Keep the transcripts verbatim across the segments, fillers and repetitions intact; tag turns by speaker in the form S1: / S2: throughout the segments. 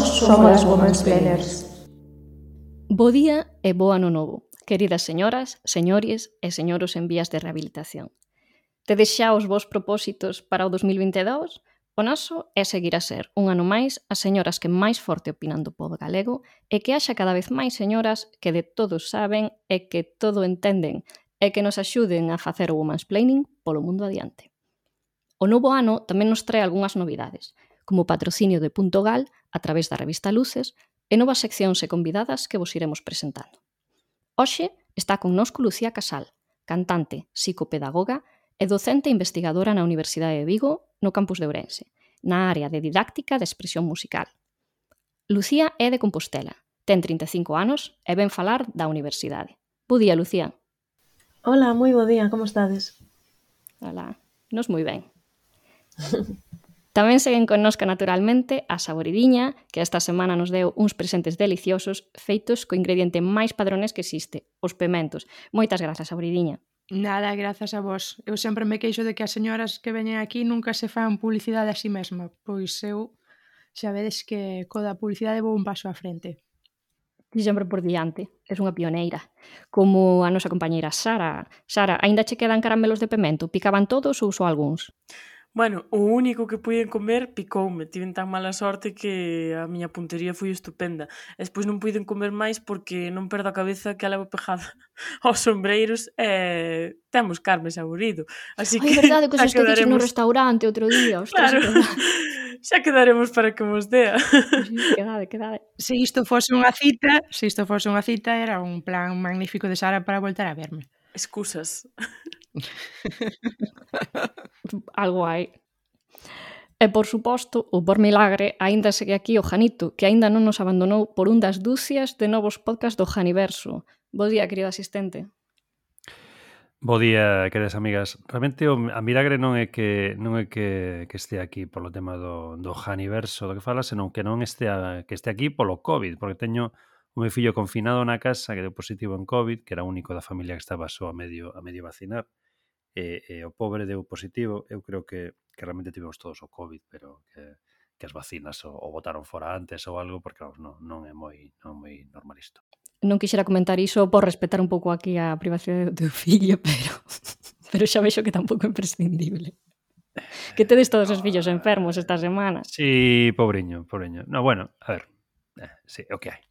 S1: somos as Womansplainers.
S2: Bo día e bo ano novo, queridas señoras, señores e señoros en vías de rehabilitación. Tedes xa os vos propósitos para o dos mil vinte e dous? O noso é seguir a ser, un ano máis, as señoras que máis forte opinan do pobo galego e que haxa cada vez máis señoras que de todos saben e que todo entenden e que nos axuden a facer o womansplaining polo mundo adiante. O novo ano tamén nos trae algunhas novidades, como o patrocinio de Punto Gal a través da revista Luces e novas seccións e convidadas que vos iremos presentando. Hoxe está connosco Lucía Casal, cantante, psicopedagoga e docente e investigadora na Universidade de Vigo, no campus de Ourense, na área de didáctica de expresión musical. Lucía é de Compostela, ten trinta e cinco anos e ven falar da universidade. Bo día, Lucía.
S3: Hola, moi bo día, como estades?
S2: Hola, nos moi ben. Tamén seguen connosca naturalmente a Saboridiña, que esta semana nos deu uns presentes deliciosos feitos co ingrediente máis padronés que existe, os pementos. Moitas grazas, Saboridiña.
S4: Nada, grazas a vos. Eu sempre me queixo de que as señoras que veñen aquí nunca se fan publicidade a si mesma, pois eu xa vedes que co da publicidade vou un paso á frente.
S2: Ti sempre por diante, és unha pioneira. Como a nosa compañeira Sara. Sara, aínda che quedan caramelos de pemento? Picaban todos ou só algúns?
S5: Bueno, o único que puiden comer picoume. Tiven tan mala sorte que a miña puntería foi estupenda. Despois non puiden comer máis porque non perdo a cabeza que a levo pegada aos sombreiros e temos carme saborido. Así
S2: Ai,
S5: que
S2: verdade, que os
S5: xa
S2: esqueceches
S5: quedaremos...
S2: no restaurante outro día. Ostras,
S5: Claro, xa quedaremos para que mos dea.
S2: sí, quedade, quedade.
S4: Se isto fose unha cita, se isto fose unha cita, era un plan magnífico de Sara para voltar a verme.
S5: Excusas.
S2: Algo hai. E, por suposto, ou por milagre, aínda segue aquí o Janito, que aínda non nos abandonou por un das dúcias de novos podcast do Janiverso. Bo día, querido asistente.
S6: Bo día, queridas amigas. Realmente o, a milagre non é que non é que, que este aquí polo tema do, do Janiverso do que fala, senón que non este a, que este aquí polo COVID, porque teño o meu fillo confinado na casa que deu positivo en COVID, que era o único da familia que estaba só a medio, a medio vacinar, e, e o pobre deu positivo. Eu creo que, que realmente tivemos todos o COVID, pero que, que as vacinas o, o botaron fora antes ou algo, porque vamos, non, non é moi, non é moi normal isto.
S2: Non quixera comentar iso por respetar un pouco aquí a privacidade do teu fillo, pero pero xa vexo que tampouco é imprescindible. Que tedes todos os fillos enfermos esta semana.
S6: Sí, pobriño, pobriño. No, bueno, a ver, eh, sí, o que hai.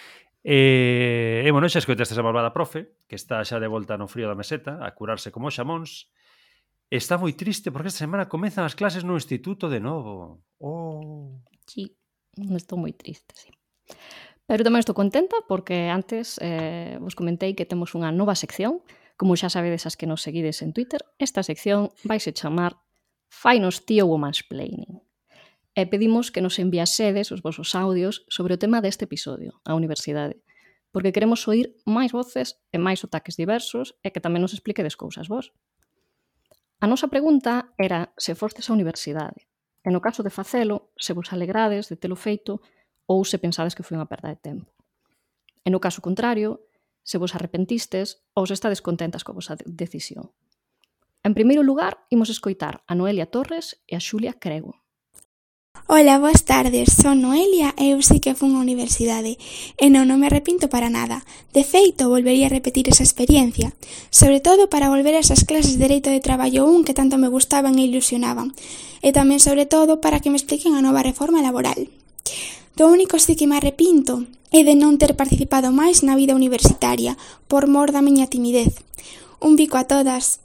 S6: E, e bueno, xa escoitaste a malvada profe, que está xa de volta no frío da meseta, a curarse como xamóns. Está moi triste porque esta semana comezan as clases no instituto de novo. Oh.
S2: Sí, estou moi triste, sí. Pero tamén estou contenta porque antes eh, vos comentei que temos unha nova sección. Como xa sabedes as que nos seguides en Twitter, esta sección vaise chamar Fainos tío Womansplaining. E pedimos que nos enviasedes os vosos audios sobre o tema deste episodio, a universidade, porque queremos oír máis voces e máis sotaques diversos e que tamén nos expliquedes cousas vos. A nosa pregunta era se fostes á universidade, e no caso de facelo, se vos alegrades de telo feito ou se pensades que foi unha perda de tempo. E no caso contrario, se vos arrepentistes ou se estades contentas coa vosa decisión. En primeiro lugar, imos escoitar a Noelia Torres e a Xulia Crego.
S7: Ola, boas tardes, son Noelia e eu sí que fun á universidade e non, non me arrepinto para nada. De feito, volvería a repetir esa experiencia, sobre todo para volver a esas clases de Dereito de Traballo un que tanto me gustaban e ilusionaban, e tamén sobre todo para que me expliquen a nova reforma laboral. Do único sí que me arrepinto é de non ter participado máis na vida universitaria, por mor da miña timidez. Un bico a todas.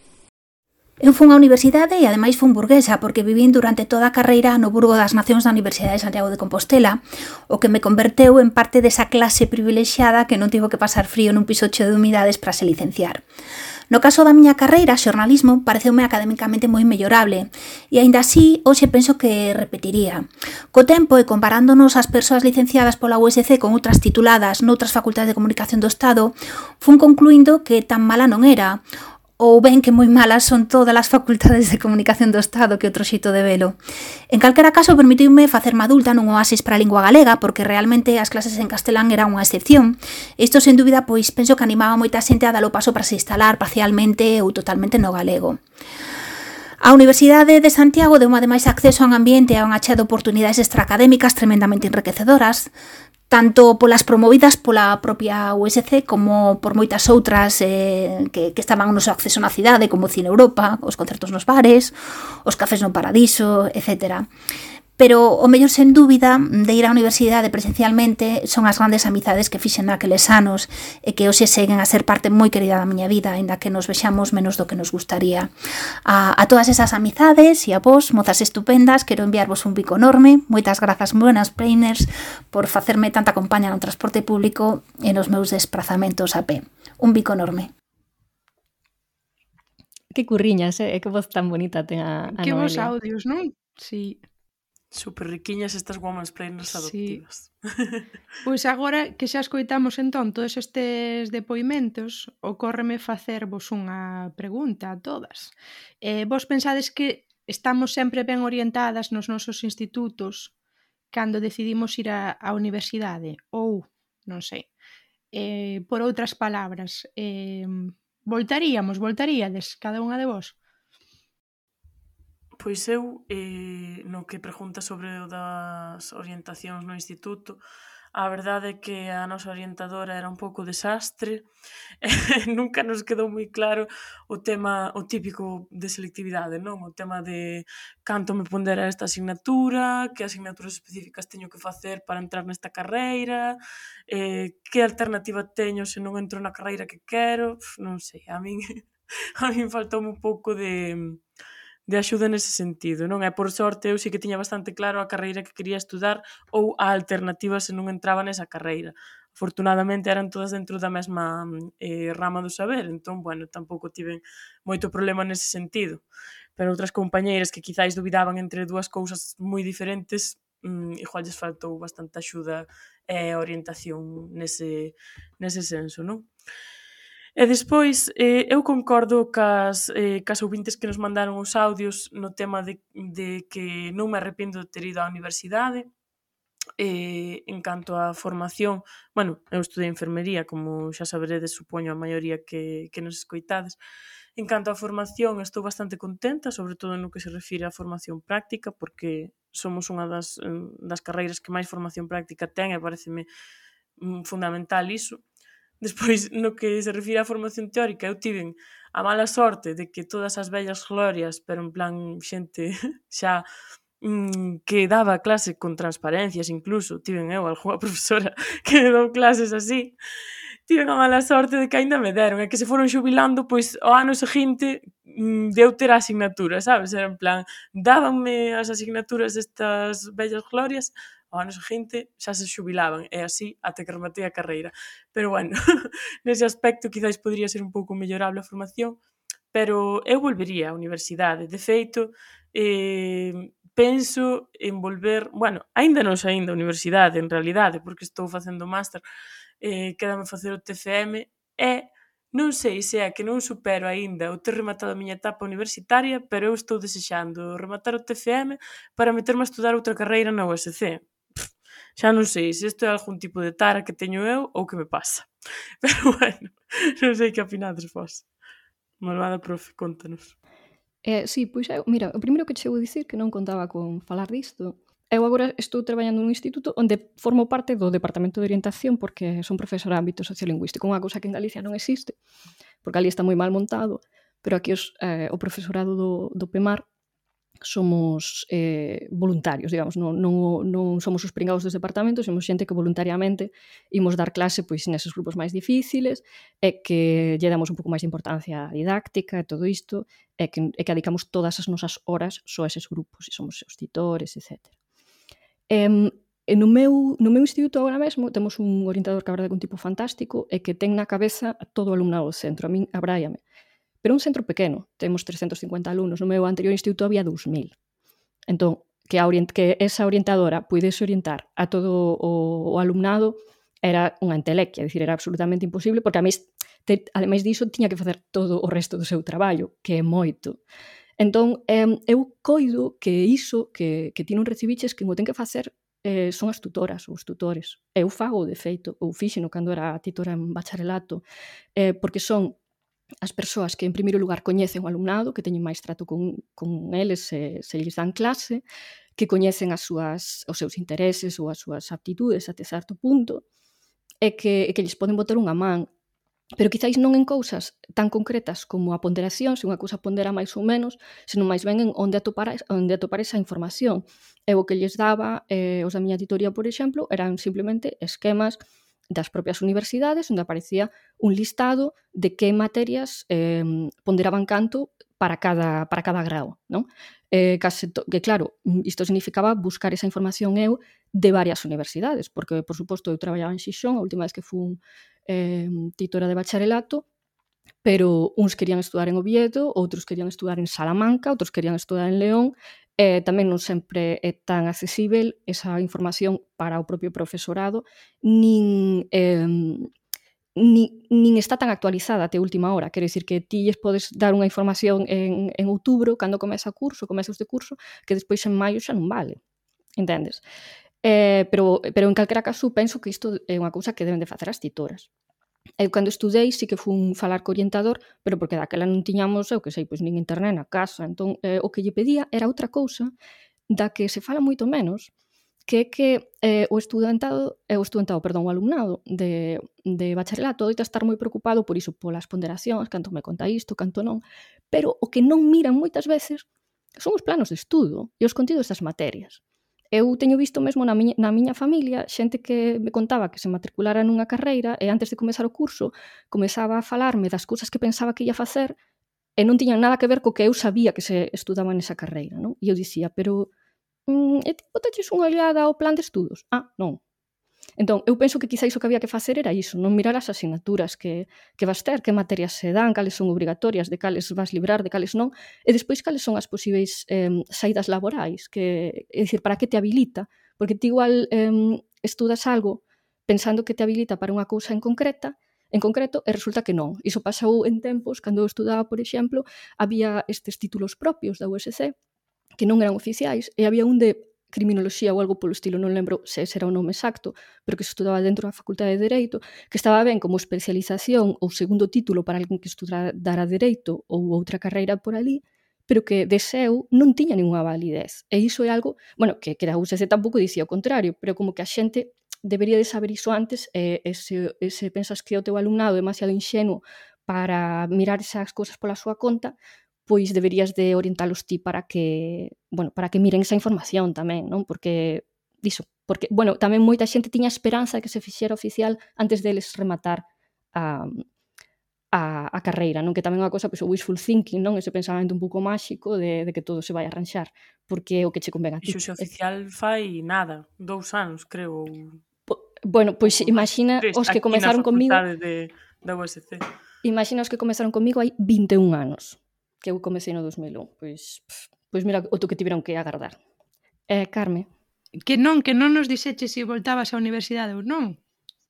S8: Eu fun á universidade e ademais fun burguesa porque vivín durante toda a carreira no Burgo das Nacións da Universidade de Santiago de Compostela, o que me converteu en parte desa clase privilexiada que non tivo que pasar frío nun piso cheo de humidades para se licenciar. No caso da miña carreira, xornalismo, pareceume académicamente moi mellorable e aínda así, hoxe penso que repetiría. Co tempo e comparándonos as persoas licenciadas pola U S C con outras tituladas noutras facultades de comunicación do Estado, fun concluindo que tan mala non era, ou ben que moi malas son todas as facultades de comunicación do Estado que outro xito de velo. En calquera caso, permitiume facerme adulta nun oasis para a lingua galega, porque realmente as clases en castelán eran unha excepción. Isto, sen dúbida, pois penso que animaba moita xente a dar o paso para se instalar parcialmente ou totalmente no galego. A Universidade de Santiago deu ademais acceso a un ambiente e a unha chea de oportunidades extraacadémicas tremendamente enriquecedoras, tanto polas promovidas pola propia U S C como por moitas outras eh, que, que estaban no seu acceso na cidade, como o Cine Europa, os concertos nos bares, os cafés no Paradiso, etcétera. Pero o mellor, sen dúbida, de ir á universidade presencialmente son as grandes amizades que fixen naqueles anos e que hoxe seguen a ser parte moi querida da miña vida, aínda que nos vexamos menos do que nos gustaría. A, a todas esas amizades e a vos, mozas estupendas, quero enviarvos un bico enorme. Moitas grazas, buenas brainers, por facerme tanta compañía no transporte público e nos meus desprazamentos a pé. Un bico enorme.
S2: Que curriñas, eh? Que voz tan bonita ten a, a
S4: Que vos
S2: Noelia.
S4: audios, non? Sí.
S5: Super riquiñas estas women's planers adoptivas.
S4: Sí. Pois agora que xa escoitamos entón todos estes depoimentos, ocórreme facervos unha pregunta a todas. Eh, vos pensades que estamos sempre ben orientadas nos nosos institutos cando decidimos ir á, á universidade? Ou, non sei, eh, por outras palabras, eh, voltaríamos, voltaríades, cada unha de vos?
S5: Pois eu, eh, no que pregunta sobre o das orientacións no instituto, a verdade é que a nosa orientadora era un pouco desastre, nunca nos quedou moi claro o tema, o típico de selectividade, non? O tema de canto me pondera esta asignatura, que asignaturas específicas teño que facer para entrar nesta carreira, eh, que alternativa teño se non entro na carreira que quero, Uf, non sei, a min, a min faltoume un pouco de... de axuda nese sentido, non? E por sorte eu sí que tiña bastante claro a carreira que quería estudar ou a alternativa se non entraba nesa carreira. Afortunadamente eran todas dentro da mesma eh, rama do saber, entón, bueno, tampouco tiven moito problema nese sentido. Pero outras compañeiras que quizáis dubidaban entre dúas cousas moi diferentes, mm, igual lles faltou bastante axuda e orientación nese, nese senso, non? E despois, eh, eu concordo cas, eh, cas ouvintes que nos mandaron os audios no tema de, de que non me arrependo de ter ido á universidade. Eh, en canto á formación, bueno, eu estudei enfermería, como xa saberedes, supoño a maioría que, que nos escoitades. En canto á formación, estou bastante contenta, sobre todo no que se refire á formación práctica, porque somos unha das, das carreiras que máis formación práctica ten e pareceme mm, fundamental iso. Despois, no que se refire á formación teórica, eu tiven a mala sorte de que todas as vellas glorias, pero en plan xente xa mmm, que daba clase con transparencias incluso, tiven eu algunha profesora que me dou clases así, tiven a mala sorte de que aínda me deron, e que se foron xubilando, pois ao ano seguinte mmm, de eu ter a asignatura, sabes? Era en plan, dábanme as asignaturas destas vellas glorias, ao ano seguinte xa se xubilaban, e así até que rematei a carreira. Pero bueno, nese aspecto quizáis podría ser un pouco mellorable a formación, pero eu volvería á universidade. De feito, eh, penso en volver, bueno, aínda non saín da universidade en realidade, porque estou facendo máster, eh, quédame facer o T F M, e non sei se é que non supero aínda o ter rematado a miña etapa universitaria, pero eu estou desexando rematar o T F M para meterme a estudar outra carreira na U S C. Xa non sei se isto é algún tipo de tara que teño eu ou que me pasa. Pero bueno, non sei que opinades vos. Malvada profe, contanos.
S2: Eh, sí, pois eu, mira, o primeiro que che vou dicir que non contaba con falar disto. Eu agora estou traballando nun instituto onde formo parte do departamento de orientación porque son profesora de ámbito sociolingüístico, unha cousa que en Galicia non existe, porque ali está moi mal montado, pero aquí os, eh, o profesorado do, do PEMAR somos eh, voluntarios, digamos, non, non, non somos os pringados dos departamentos, somos xente que voluntariamente imos dar clase pois neses grupos máis difíciles e que lle damos un pouco máis de importancia didáctica e todo isto e que, e que dedicamos todas as nosas horas só a eses grupos e somos os titores, etcétera. E, e no, meu, no meu instituto agora mesmo temos un orientador que a verdade é un tipo fantástico e que ten na cabeza todo o alumnado do centro, a min abráiame. Pero un centro pequeno, temos trescentos cincuenta alumnos, no meu anterior instituto había dous mil. Entón, que, a orient, que esa orientadora puidese orientar a todo o, o alumnado era unha entelequia, é dicir, era absolutamente imposible, porque a mí, te, ademais diso, tiña que facer todo o resto do seu traballo, que é moito. Entón, eh, eu coido que iso que, que ti non recibiches, que o ten que facer eh, son as tutoras ou os tutores. Eu fago, de feito, ou fixeno cando era titora en bacharelato, eh, porque son as persoas que en primeiro lugar coñecen o alumnado, que teñen máis trato con, con eles se, se lles dan clase, que coñecen as súas, os seus intereses ou as súas aptitudes até certo punto, e que, e que lles poden botar unha man, pero quizáis non en cousas tan concretas como a ponderación, se unha cousa pondera máis ou menos, senón máis ben en onde atopar, onde atopar esa información. E o que lles daba, eh, os da miña titoría, por exemplo, eran simplemente esquemas das propias universidades, onde aparecía un listado de que materias eh, ponderaban canto para cada, para cada grau, non? Eh, case to, que claro, isto significaba buscar esa información eu de varias universidades, porque, por suposto, eu traballaba en Xixón, a última vez que fui eh, titora de bacharelato, pero uns querían estudar en Oviedo, outros querían estudar en Salamanca, outros querían estudar en León, e tamén non sempre é tan accesível esa información para o propio profesorado, nin, eh, nin, nin está tan actualizada até última hora. Quero dicir que ti lles podes dar unha información en, en outubro, cando comeza o curso, comeza este curso, que despois en maio xa non vale. Entendes? Eh, pero, pero en calquera caso penso que isto é unha cousa que deben de facer as titoras. Eu cando estudei sí que fun falar co orientador, pero porque daquela non tiñamos, eu que sei, pois nin internet na casa, entón eh, o que lle pedía era outra cousa da que se fala moito menos, que é que eh, o estudantado, eh, o estudantado, perdón, o alumnado de, de bacharelato doita estar moi preocupado por iso, polas ponderacións, canto me conta isto, canto non, pero o que non miran moitas veces son os planos de estudo e os contidos das materias. Eu teño visto mesmo na miña, na miña familia xente que me contaba que se matriculara nunha carreira e antes de comezar o curso comezaba a falarme das cousas que pensaba que ia facer e non tiñan nada que ver co que eu sabía que se estudaba nesa carreira, non? E eu dicía, pero mm, e ti botaches unha olhada ao plan de estudos? Ah, non. Entón, eu penso que quizáis o que había que facer era iso, non mirar as asignaturas que, que vas ter, que materias se dan, cales son obrigatorias, de cales vas librar, de cales non, e despois cales son as posíveis eh, saídas laborais, que, é dicir, para que te habilita, porque ti igual eh, estudas algo pensando que te habilita para unha cousa en concreta, en concreto, e resulta que non. Iso pasou en tempos, cando eu estudaba, por exemplo, había estes títulos propios da U S C, que non eran oficiais, e había un de criminoloxía ou algo polo estilo, non lembro se ese era o nome exacto, pero que se estudaba dentro da Facultade de Dereito, que estaba ben como especialización ou segundo título para alguén que estudara Dereito ou outra carreira por ali, pero que de seu non tiña ninguna validez. E iso é algo, bueno, que, que a U S C tampouco dicía o contrario, pero como que a xente debería de saber iso antes, e, e se, e se pensas que o teu alumnado é demasiado inxenuo para mirar esas cousas pola súa conta, pois deberías de orientalos ti para que, bueno, para que miren esa información tamén, non? Porque iso, porque, bueno, tamén moita xente tiña esperanza de que se fixera oficial antes deles rematar a, a, a carreira, non? Que tamén é unha cosa, pois, o wishful thinking, non? Ese pensamento un pouco máxico de, de que todo se vai arranxar, porque é o que che convén a ti.
S5: Iso se oficial fai nada, dous anos, creo.
S2: Po, bueno, pois imagina
S5: Tres,
S2: os que
S5: aquí
S2: comezaron
S5: na
S2: comigo,
S5: de, da U S C.
S2: Imagina os que comezaron comigo hai vinte e un anos, que eu comecei no dos mil un, pois, pois mira o to que tiveron que agardar. Eh, Carme?
S4: Que non, que non nos dixeches se voltabas á universidade ou non.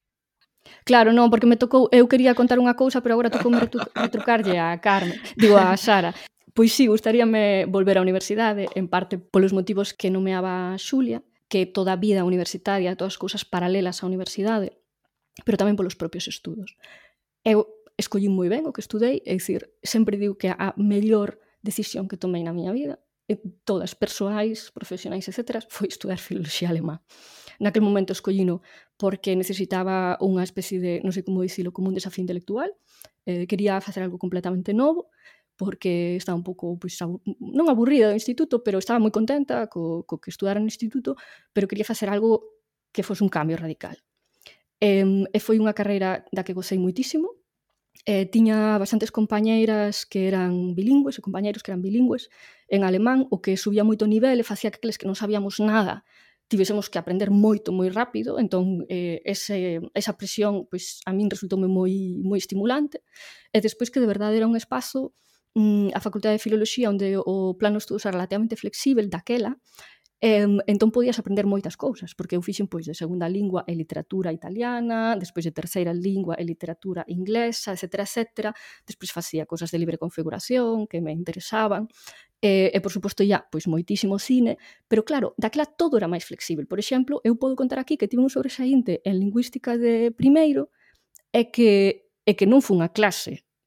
S2: Claro, non, porque me tocou, eu quería contar unha cousa, pero agora tocou retrucarlle a Carme, digo a Sara. Pois sí, gustaríame volver á universidade, en parte polos motivos que nomeaba Xulia, que toda a vida universitaria, todas as cousas paralelas á universidade, pero tamén polos propios estudos. Eu escollín moi ben o que estudei, é dicir, sempre digo que a mellor decisión que tomei na miña vida, todas persoais, profesionais, etcétera, foi estudar filoloxía alemá. Naquel momento escollino porque necesitaba unha especie de, non sei como dicilo, como un desafío intelectual, eh, quería facer algo completamente novo, porque estaba un pouco, pois, abur... non aburrida do instituto, pero estaba moi contenta co, co que estudara no instituto, pero quería facer algo que fose un cambio radical. E, e foi unha carreira da que gocei moitísimo. Eh, tiña bastantes compañeiras que eran bilingües e compañeiros que eran bilingües en alemán, o que subía moito o nivel e facía que aqueles que non sabíamos nada tivésemos que aprender moito, moi rápido. Entón, eh, ese, esa presión, pois, a min resultoume moi, moi estimulante. E despois que de verdade era un espazo, mm, a Facultade de Filoloxía, onde o plano de estudos era relativamente flexível daquela, Eh, entón podías aprender moitas cousas, porque eu fixen pois de segunda lingua e literatura italiana, despois de terceira lingua e literatura inglesa, etcétera, etcétera. Despois facía cousas de libre configuración que me interesaban, e, e por suposto ya, pois moitísimo cine, pero claro, daquela todo era máis flexível. Por exemplo, eu podo contar aquí que tive un sobresaínte en lingüística de primeiro e que, e que non foi unha clase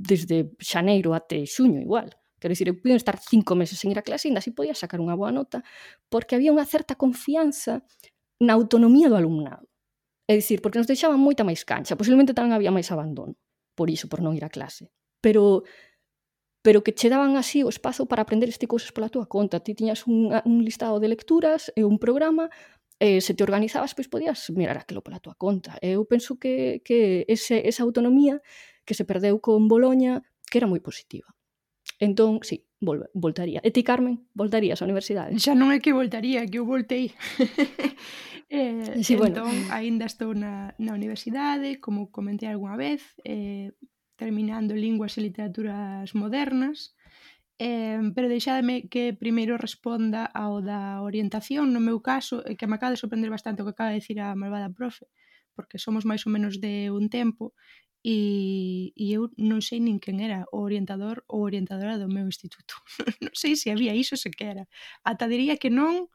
S2: desde xaneiro até xuño igual. Quero dicir, eu podía estar cinco meses sen ir a clase e ainda así podía sacar unha boa nota porque había unha certa confianza na autonomía do alumnado. É dicir, porque nos deixaban moita máis cancha, posiblemente tamén había máis abandono, por iso, por non ir a clase. Pero pero que che daban así o espazo para aprender este cousas pola túa conta. Ti tiñas un, un listado de lecturas e un programa, e se te organizabas, pois podías mirar aquilo pola túa conta. Eu penso que, que ese, esa autonomía que se perdeu con Boloña, que era moi positiva. Entón, sí, vol, voltaría. E ti, Carmen, voltarías á universidade?
S4: Xa non é que voltaría, que eu voltei. eh,
S2: Sí, bueno.
S4: entón, aínda estou na, na universidade, como comentei algunha vez, eh, terminando Linguas e Literaturas Modernas, eh, pero deixademe que primeiro responda ao da orientación, no meu caso, e que me acaba de sorprender bastante o que acaba de dicir a malvada profe, porque somos máis ou menos de un tempo, e, e eu non sei nin quen era o orientador ou orientadora do meu instituto. Non sei se había iso sequera. Ata diría que non,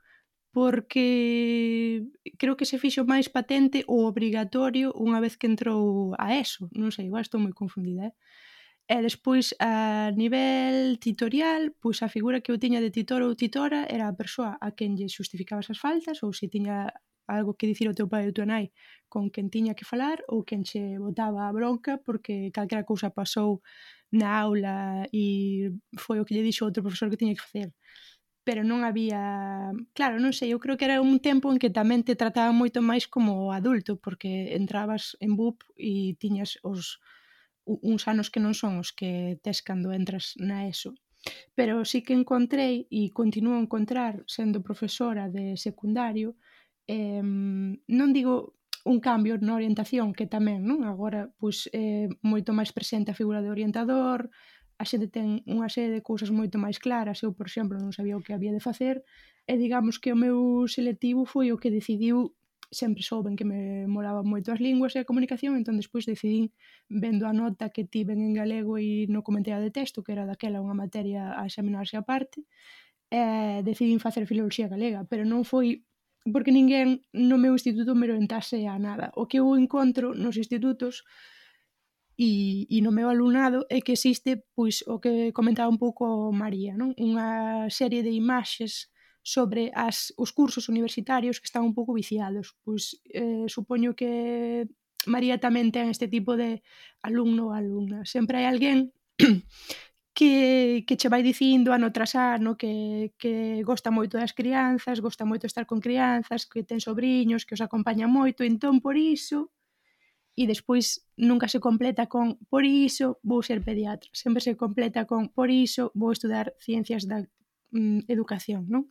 S4: porque creo que se fixo máis patente o obrigatorio unha vez que entrou a ESO. Non sei, igual estou moi confundida, eh? E despois, a nivel titorial, pois a figura que eu tiña de titor ou titora era a persoa a quen lle xustificabas as faltas, ou se tiña algo que dicir ao teu pai ou tua nai con quen tiña que falar, ou quen che botaba a bronca porque calquera cousa pasou na aula e foi o que lle dixo outro profesor que tiña que facer. Pero non había... Claro, non sei, eu creo que era un tempo en que tamén te trataban moito máis como adulto, porque entrabas en B U P e tiñas os uns anos que non son os que tes cando entras na ESO. Pero sí que encontrei, e continuo a encontrar, sendo profesora de secundario, eh, non digo un cambio na orientación, que tamén, non? Agora, pois, é moito máis presente a figura de orientador, a xente ten unha serie de cousas moito máis claras. Eu, por exemplo, non sabía o que había de facer, e digamos que o meu selectivo foi o que decidiu. Sempre souben que me molaban moito as linguas e a comunicación, entón despois decidín, vendo a nota que tiven en galego e no comentario de texto, que era daquela unha materia a examinarse aparte, e decidín facer filoloxía galega, pero non foi porque ninguén no meu instituto me orientase a nada. O que eu encontro nos institutos e, e no meu alumnado é que existe, pois, o que comentaba un pouco María, non? Unha serie de imaxes sobre as, os cursos universitarios que están un pouco viciados. Pois eh, supoño que María tamén ten este tipo de alumno ou alumna. Sempre hai alguén que, que che vai dicindo ano tras ano que, que gosta moito das crianzas, gosta moito de estar con crianzas, que ten sobriños, que os acompaña moito, entón por iso, e despois nunca se completa con por iso vou ser pediatra, sempre se completa con por iso vou estudar ciencias da mm, educación, non?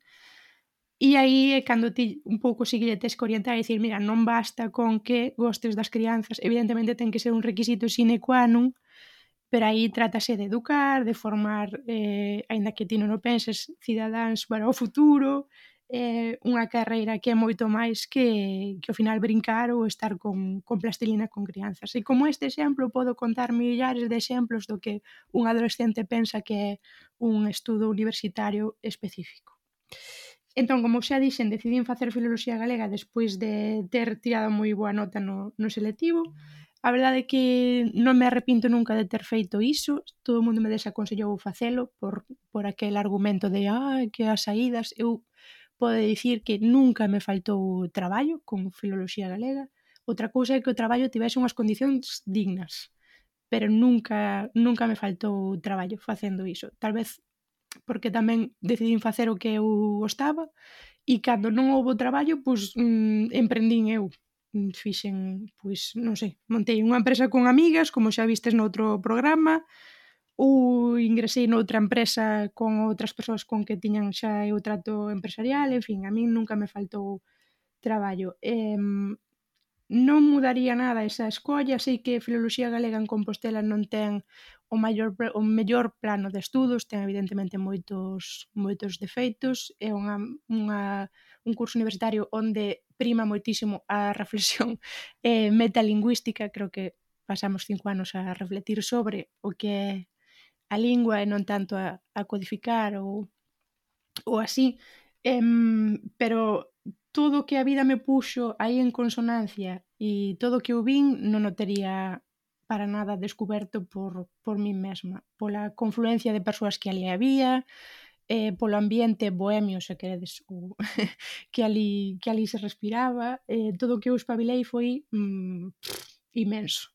S4: E aí é cando ti un pouco si que lle tes que orientar e dicir, mira, non basta con que gostes das crianzas, evidentemente ten que ser un requisito sine qua non, pero aí trátase de educar, de formar, eh, aínda que ti non o penses, cidadáns para o futuro, eh, unha carreira que é moito máis que, que ao final brincar ou estar con, con plastilina con crianzas. E como este exemplo, podo contar millares de exemplos do que un adolescente pensa que é un estudo universitario específico. Entón, como xa dixen, decidín facer filoloxía galega despois de ter tirado moi boa nota no, no selectivo. A verdade é que non me arrepinto nunca de ter feito iso. Todo o mundo me desaconsellou facelo por, por aquel argumento de ah, que as saídas. Eu podo dicir que nunca me faltou traballo con filoloxía galega. Outra cousa é que o traballo tivese unhas condicións dignas, pero nunca, nunca me faltou traballo facendo iso. Tal vez porque tamén decidín facer o que eu gostaba e cando non houbo traballo, pois mm, emprendín eu. Fixen, pois, non sei, montei unha empresa con amigas, como xa vistes noutro programa, ou ingresei noutra empresa con outras persoas con que tiñan xa o trato empresarial, en fin, a min nunca me faltou traballo. Eh, non mudaría nada esa escolla, sei que filoloxía galega en Compostela non ten o maior o mellor plano de estudos, ten evidentemente moitos moitos defeitos, é unha, unha un curso universitario onde prima moitísimo a reflexión eh, metalingüística. Creo que pasamos cinco anos a refletir sobre o que é a lingua e non tanto a, a codificar ou, ou así, eh, pero todo o que a vida me puxo aí en consonancia e todo o que eu vin non o tería para nada descoberto por, por mí mesma, pola confluencia de persoas que ali había, eh, polo ambiente bohemio, se queredes, ou que ali que ali se respiraba, eh, todo o que eu espabilei foi mm, imenso.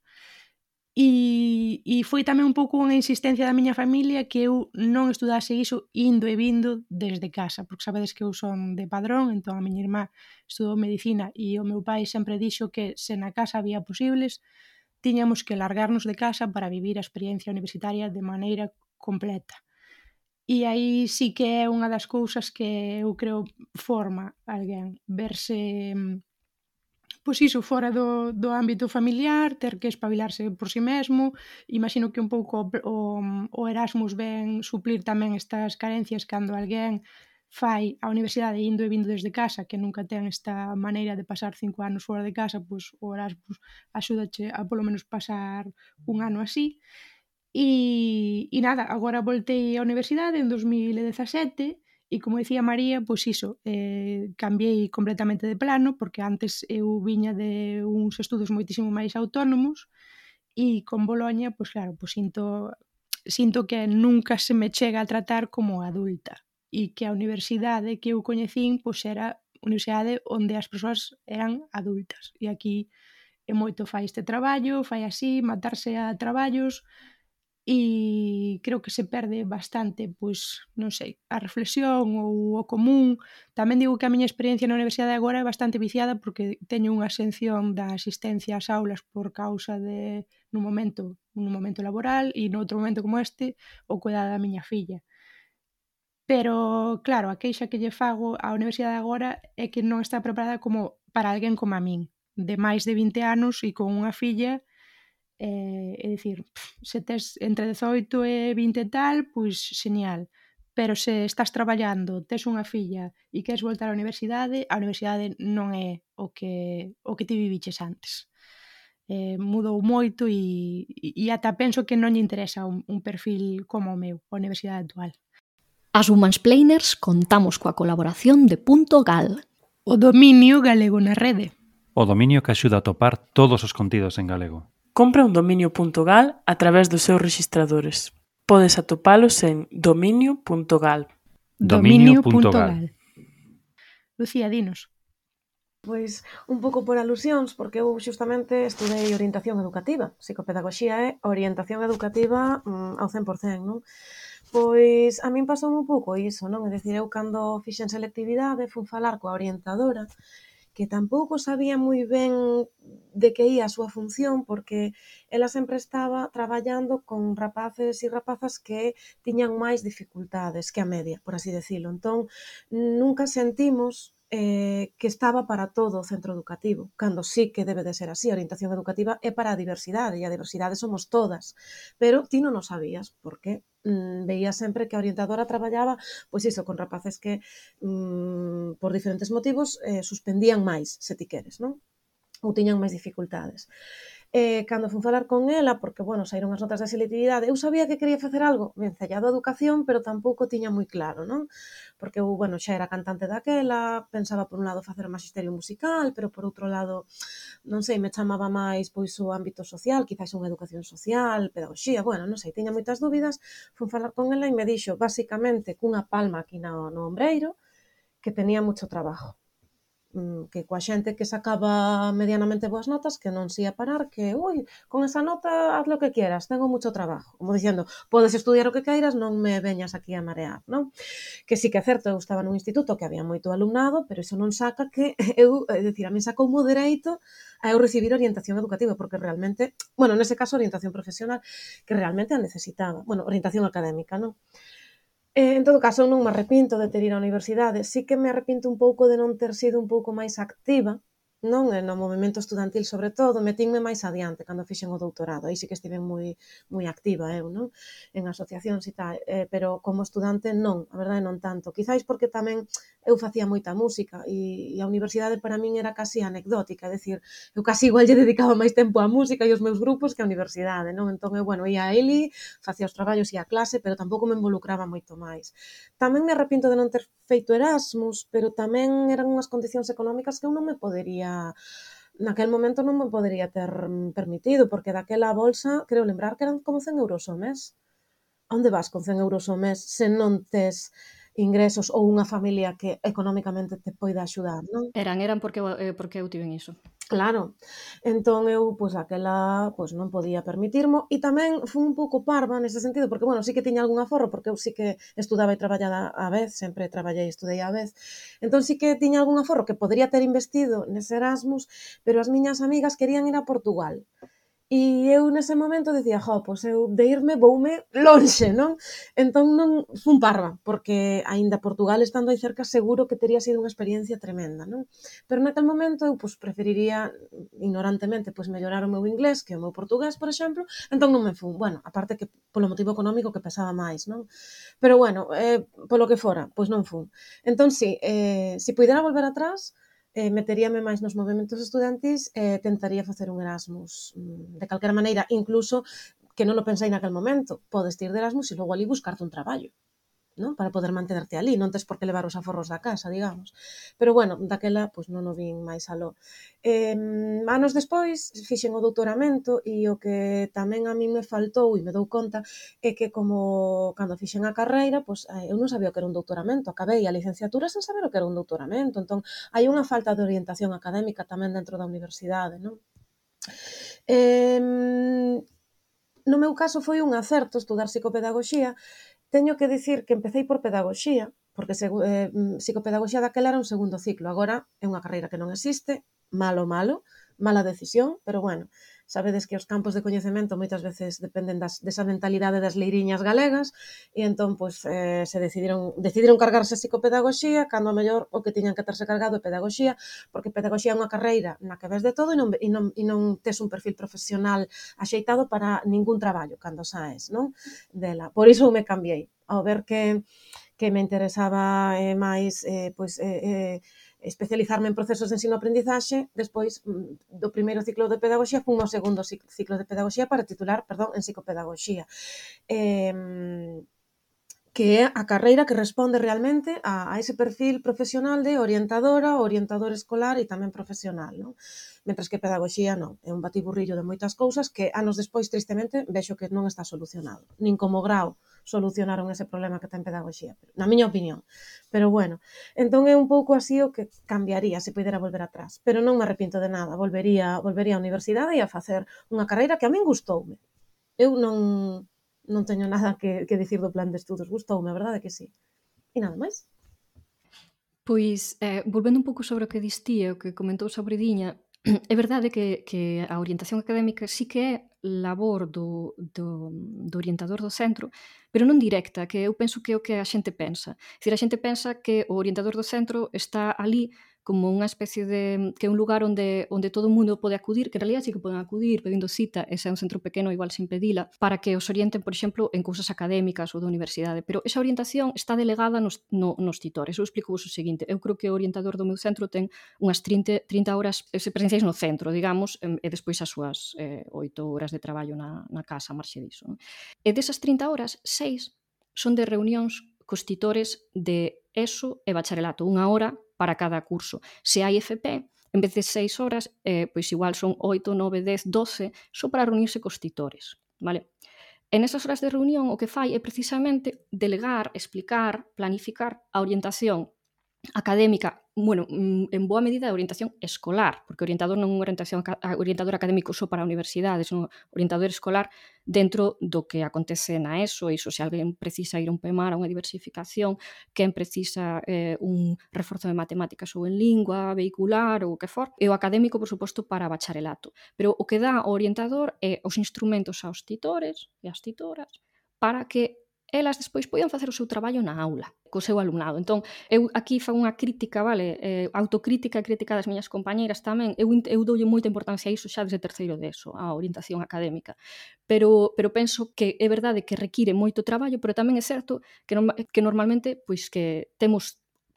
S4: E, e foi tamén un pouco unha insistencia da miña familia que eu non estudase iso indo e vindo desde casa, porque sabedes que eu son de Padrón, entón a miña irmá estudou medicina e o meu pai sempre dixo que se na casa había posibles, tiñamos que largarnos de casa para vivir a experiencia universitaria de maneira completa. E aí sí que é unha das cousas que eu creo forma alguén, verse pois iso, fora do, do ámbito familiar, ter que espabilarse por si mesmo. Imagino que un pouco o, o Erasmus ven suplir tamén estas carencias cando alguén fai a universidade indo e vindo desde casa, que nunca ten esta maneira de pasar cinco anos fora de casa, pois o Erasmus axúdache a polo menos pasar un ano así. E, e nada, agora voltei á universidade en dos mil dezasete. E como dicía María, pois iso, eh, cambiei completamente de plano, porque antes eu viña de uns estudos moitísimo máis autónomos, e con Boloña, pois claro, pois sinto, sinto que nunca se me chega a tratar como adulta, e que a universidade que eu coñecín, pois era universidade onde as persoas eran adultas, e aquí é moito fai este traballo, fai así, matarse a traballos, e creo que se perde bastante, pois, non sei, a reflexión ou o común. Tamén digo que a miña experiencia na universidade agora é bastante viciada porque teño unha exención da asistencia ás aulas por causa de, nun momento, nun momento laboral e noutro momento como este, o cuidado da miña filla. Pero, claro, a queixa que lle fago á universidade agora é que non está preparada como para alguén como a min, de máis de vinte anos e con unha filla. Eh, é dicir, se tes entre dezoito e vinte e tal, pois xenial, pero se estás traballando, tes unha filla e queres voltar á universidade, a universidade non é o que, o que ti viviches antes. Eh, mudou moito e, e ata penso que non lle interesa un, un perfil como o meu, a universidade actual.
S2: As Womansplainers contamos coa colaboración de Punto Gal,
S4: o dominio galego na rede.
S6: O dominio que axuda a topar todos os contidos en galego.
S5: Compra un dominio punto gal a través dos seus rexistradores. Podes atopalos en dominio punto gal.
S6: Dominio punto gal.
S4: Lucía, dinos.
S3: Pois un pouco por alusións, porque eu xustamente estudei orientación educativa. Psicopedagoxía é orientación educativa mm, ao cen por cen, non? Pois a min pasou un pouco iso, non? É dicir, eu cando fixen selectividade fun falar coa orientadora que tampouco sabía moi ben de que ia a súa función, porque ela sempre estaba traballando con rapaces e rapazas que tiñan máis dificultades que a media, por así decirlo. Entón, nunca sentimos eh, que estaba para todo o centro educativo, cando sí que debe de ser así. A orientación educativa é para a diversidade, e a diversidade somos todas. Pero ti non o sabías, porque mm, veía sempre que a orientadora traballaba, pois iso, con rapaces que mm, por diferentes motivos eh, suspendían máis, se ti queres, non? Ou tiñan máis dificultades. Eh, cando fun falar con ela, porque, bueno, saíron as notas da selectividade, eu sabía que quería facer algo vencellado a educación, pero tampouco tiña moi claro, non? Porque eu, bueno, xa era cantante daquela, pensaba por un lado facer magisterio musical, pero por outro lado, non sei, me chamaba máis pois o ámbito social, quizás unha educación social, pedagogía, bueno, non sei, tiña moitas dúbidas. Fun falar con ela e me dixo, basicamente, cunha palma aquí no, no ombreiro, que tenía moito trabajo. Que coa xente que sacaba medianamente boas notas, que non se ia parar, que, ui, con esa nota haz lo que quieras, tengo mucho trabajo. Como diciendo, podes estudiar o que queiras, non me veñas aquí a marear, non? Que sí que é certo, eu estaba nun instituto que había moito alumnado, pero iso non saca que eu, é dicir, a mí sacou o dereito a eu recibir orientación educativa, porque realmente, bueno, nese caso orientación profesional, que realmente a necesitaba. Bueno, orientación académica, non? Eh, en todo caso, non me arrepinto de ter ido á universidade. Sí que me arrepinto un pouco de non ter sido un pouco máis activa, non? No movimento estudantil, sobre todo, metinme máis adiante cando fixen o doutorado. Aí sí que estive moi moi activa eu, non? En asociacións e tal, eh, pero como estudante non, a verdade non tanto. Quizáis porque tamén eu facía moita música e, e a universidade para min era casi anecdótica, é dicir, eu casi igual lle dedicaba máis tempo á música e aos meus grupos que á universidade, non? Entón eu, bueno, ia a Eli, facía os traballos e a clase, pero tampouco me involucraba moito máis. Tamén me arrepinto de non ter feito Erasmus, pero tamén eran unhas condicións económicas que eu non me podería naquel momento non me podería ter permitido, porque daquela bolsa, creo lembrar que eran como cen euros ao mes. Onde vas con cen euros ao mes se non tes ingresos ou unha familia que económicamente te poida axudar, non?
S2: Eran, eran porque, eh, porque eu tiven iso.
S3: Claro, entón eu, pois, aquela, pois, non podía permitirmo, e tamén fui un pouco parva nese sentido, porque, bueno, sí que tiña algún aforro, porque eu sí que estudaba e traballaba á vez, sempre traballei e estudei á vez, entón sí que tiña algún aforro que podría ter investido nese Erasmus, pero as miñas amigas querían ir a Portugal. E eu nese momento dicía, jo, pois eu de irme voume lonxe, non? Entón non fun parva, porque aínda Portugal estando aí cerca seguro que tería sido unha experiencia tremenda, non? Pero naquel momento eu pois preferiría ignorantemente pois mellorar o meu inglés que o meu portugués, por exemplo, entón non me fun. Bueno, aparte que polo motivo económico que pesaba máis, non? Pero bueno, eh, polo que fora, pois non fun. Entón si, eh, si puidera volver atrás, eh, meteríame máis nos movimentos estudantis e eh, tentaría facer un Erasmus de calquera maneira, incluso que non o pensei naquel momento, podes ir de Erasmus e logo ali buscarte un traballo, non? Para poder mantenerte ali, non tes por que levar os aforros da casa, digamos. Pero bueno, daquela, pois non o vin máis aló. Eh, anos despois, fixen o doutoramento e o que tamén a mí me faltou e me dou conta é que como cando fixen a carreira, pois eu non sabía o que era un doutoramento, acabei a licenciatura sen saber o que era un doutoramento, entón hai unha falta de orientación académica tamén dentro da universidade, non? Eh, no meu caso foi un acerto estudar psicopedagoxía. Teño que dicir que empecei por pedagoxía, porque eh, psicopedagoxía daquela era un segundo ciclo, agora é unha carreira que non existe, malo, malo, mala decisión, pero bueno, sabedes que os campos de coñecemento moitas veces dependen das, desa mentalidade das leiriñas galegas, e entón, pois, eh, se decidiron, decidiron cargarse a psicopedagoxía, cando a mellor o que tiñan que terse cargado é pedagoxía, porque pedagoxía é unha carreira na que ves de todo e non, e non, e non tes un perfil profesional axeitado para ningún traballo cando saes, non? Dela. Por iso me cambiei, ao ver que, que me interesaba eh, máis, eh, pois, eh, eh, especializarme en procesos de ensino-aprendizaxe, despois do primeiro ciclo de pedagoxía fun ao segundo ciclo de pedagoxía para titular, perdón, en psicopedagoxía. Eh, que é a carreira que responde realmente a, a ese perfil profesional de orientadora, orientador escolar e tamén profesional, non? Mentres que pedagoxía non, é un batiburrillo de moitas cousas que anos despois, tristemente, vexo que non está solucionado, nin como grau solucionaron ese problema que ten pedagoxía, na miña opinión. Pero bueno, entón é un pouco así o que cambiaría se pudera volver atrás, pero non me arrepinto de nada, volvería, volvería á universidade e a facer unha carreira que a min gustoume. Eu non, non teño nada que, que dicir do plan de estudos, gustoume, a verdade que sí. E nada máis.
S2: Pois, eh, volvendo un pouco sobre o que distía, o que comentou sobre Diña, é verdade que, que a orientación académica sí que é labor do, do, do orientador do centro, pero non directa, que eu penso que é o que a xente pensa. É dicir, a xente pensa que o orientador do centro está ali como unha especie de, que é un lugar onde, onde todo o mundo pode acudir, que en realidad sí que poden acudir pedindo cita, e se é un centro pequeno igual sin pedila, para que os orienten, por exemplo, en cousas académicas ou da universidade. Pero esa orientación está delegada nos, no, nos titores. Eu explico vos o seguinte, eu creo que o orientador do meu centro ten unhas trinta, trinta horas presenciais no centro, digamos, e despois as súas eh, oito horas de traballo na, na casa, a marxe diso. Non? E desas trinta horas, seis son de reunións cos titores de ESO e bacharelato, unha hora para cada curso. Se hai F P, en vez de seis horas, eh, pois igual son oito, nove, dez, doce, só para reunirse cos titores. Vale? En esas horas de reunión o que fai é precisamente delegar, explicar, planificar a orientación académica, bueno, en boa medida a orientación escolar, porque orientador non é unha orientación orientador académico só para a universidade, son orientador escolar dentro do que acontece na ESO, e iso se alguén precisa ir a un PEMAR, a unha diversificación, quen precisa eh, un reforzo de matemáticas ou en lingua, vehicular ou o que for, e o académico, por suposto, para bacharelato. Pero o que dá o orientador é os instrumentos aos titores e ás titoras para que elas despois poidan facer o seu traballo na aula, co seu alumnado. Entón, eu aquí fago unha crítica, vale, eh, autocrítica e crítica das miñas compañeiras tamén. Eu, eu doulle moita importancia a iso xa desde terceiro de ESO, a orientación académica. Pero, pero penso que é verdade que require moito traballo, pero tamén é certo que, no, que normalmente pois que temos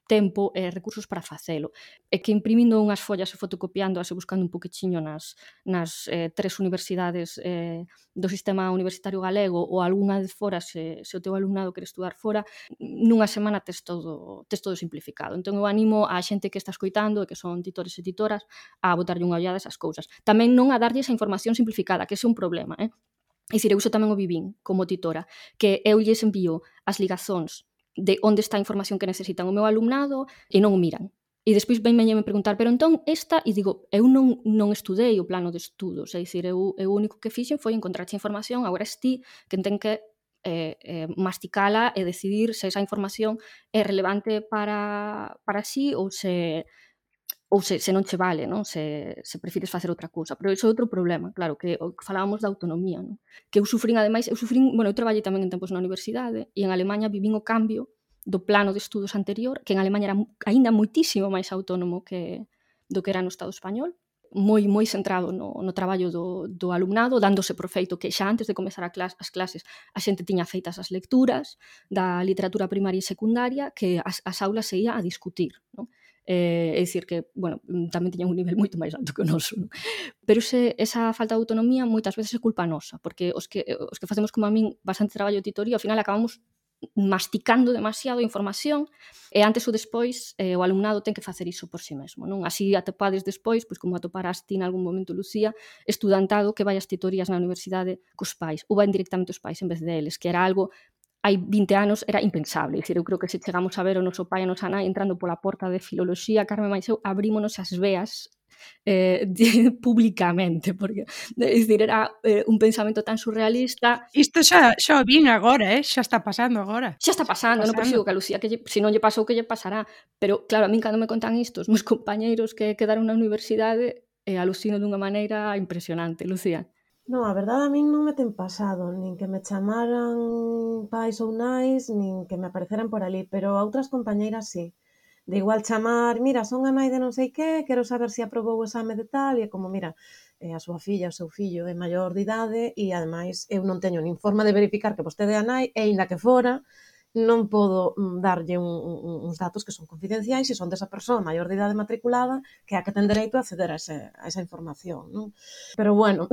S2: tempo e recursos para facelo. E que imprimindo unhas follas e fotocopiándoas e buscando un poquechiño nas, nas eh, tres universidades eh, do sistema universitario galego ou algunha de fora, se, se o teu alumnado quere estudar fora, nunha semana tes todo, tes todo simplificado. Entón eu animo a xente que está escoitando e que son titores e titoras a botarlle unha ollada esas cousas. Tamén non a darlle esa información simplificada, que ese é un problema, eh? E dicir, eu uso tamén o Vivín como titora, que eu lles envío as ligazóns de onde está a información que necesitan o meu alumnado e non o miran. E despois venme me preguntar, pero entón esta, e digo, eu non, non estudei o plano de estudos, é dicir, eu, eu o único que fixen foi encontrar información, agora es ti quen ten que eh, eh, masticala e decidir se esa información é relevante para, para sí ou se ou se, se non che vale, non? Se, se prefires facer outra cousa. Pero iso é outro problema, claro, que o que falábamos da autonomía, non? Que eu sufrín, ademais, eu sufrín, bueno, eu traballei tamén en tempos na universidade e en Alemanha vivín o cambio do plano de estudos anterior, que en Alemanha era aínda moitísimo máis autónomo que do que era no Estado español, moi moi centrado no, no traballo do, do alumnado, dándose por feito que xa antes de comezar a clas, as clases a xente tiña feitas as lecturas da literatura primaria e secundaria, que as, as aulas se ia a discutir, non? Eh, é dicir que, bueno, tamén tiñan un nivel moito máis alto que o noso, non? Pero ese, esa falta de autonomía moitas veces é culpa nosa, porque os que, os que facemos como a min bastante traballo de titoría, ao final acabamos masticando demasiado a información e antes ou despois eh, o alumnado ten que facer iso por si mesmo, non? Así atopades despois, pois como atoparás ti en algún momento, Lucía, estudantado que vai ás titorías na universidade cos pais, ou van directamente os pais en vez deles, que era algo hai vinte anos era impensable. Dicir, eu creo que se chegamos a ver o noso pai e a nosa nai entrando pola porta de filoloxía, Carme máis eu, abrímonos as veas eh, de, públicamente, porque é dicir, era eh, un pensamento tan surrealista.
S4: Isto xa, xa o vin agora, eh? Xa está pasando agora.
S2: Xa está pasando, non persigo que a Lucía, que lle, se non lle pasou, que lle pasará. Pero, claro, a min cando me contan isto, os meus compañeiros que quedaron na universidade, eh, alucino dunha maneira impresionante, Lucía.
S3: Non, a verdade a min non me ten pasado, nin que me chamaran pais ou nais, nin que me apareceran por ali, pero a outras compañeiras sí. De igual chamar, mira, son a nai de non sei que, quero saber se aprobou o exame de tal, e como, mira, a súa filla, o seu fillo é maior de idade, e ademais eu non teño nin forma de verificar que vostede é a nai, e aínda que fora, non podo darlle un, un, uns datos que son confidenciais e son desa persoa maior de idade matriculada que é a que ten dereito a acceder a, ese, a esa información, non? Pero bueno,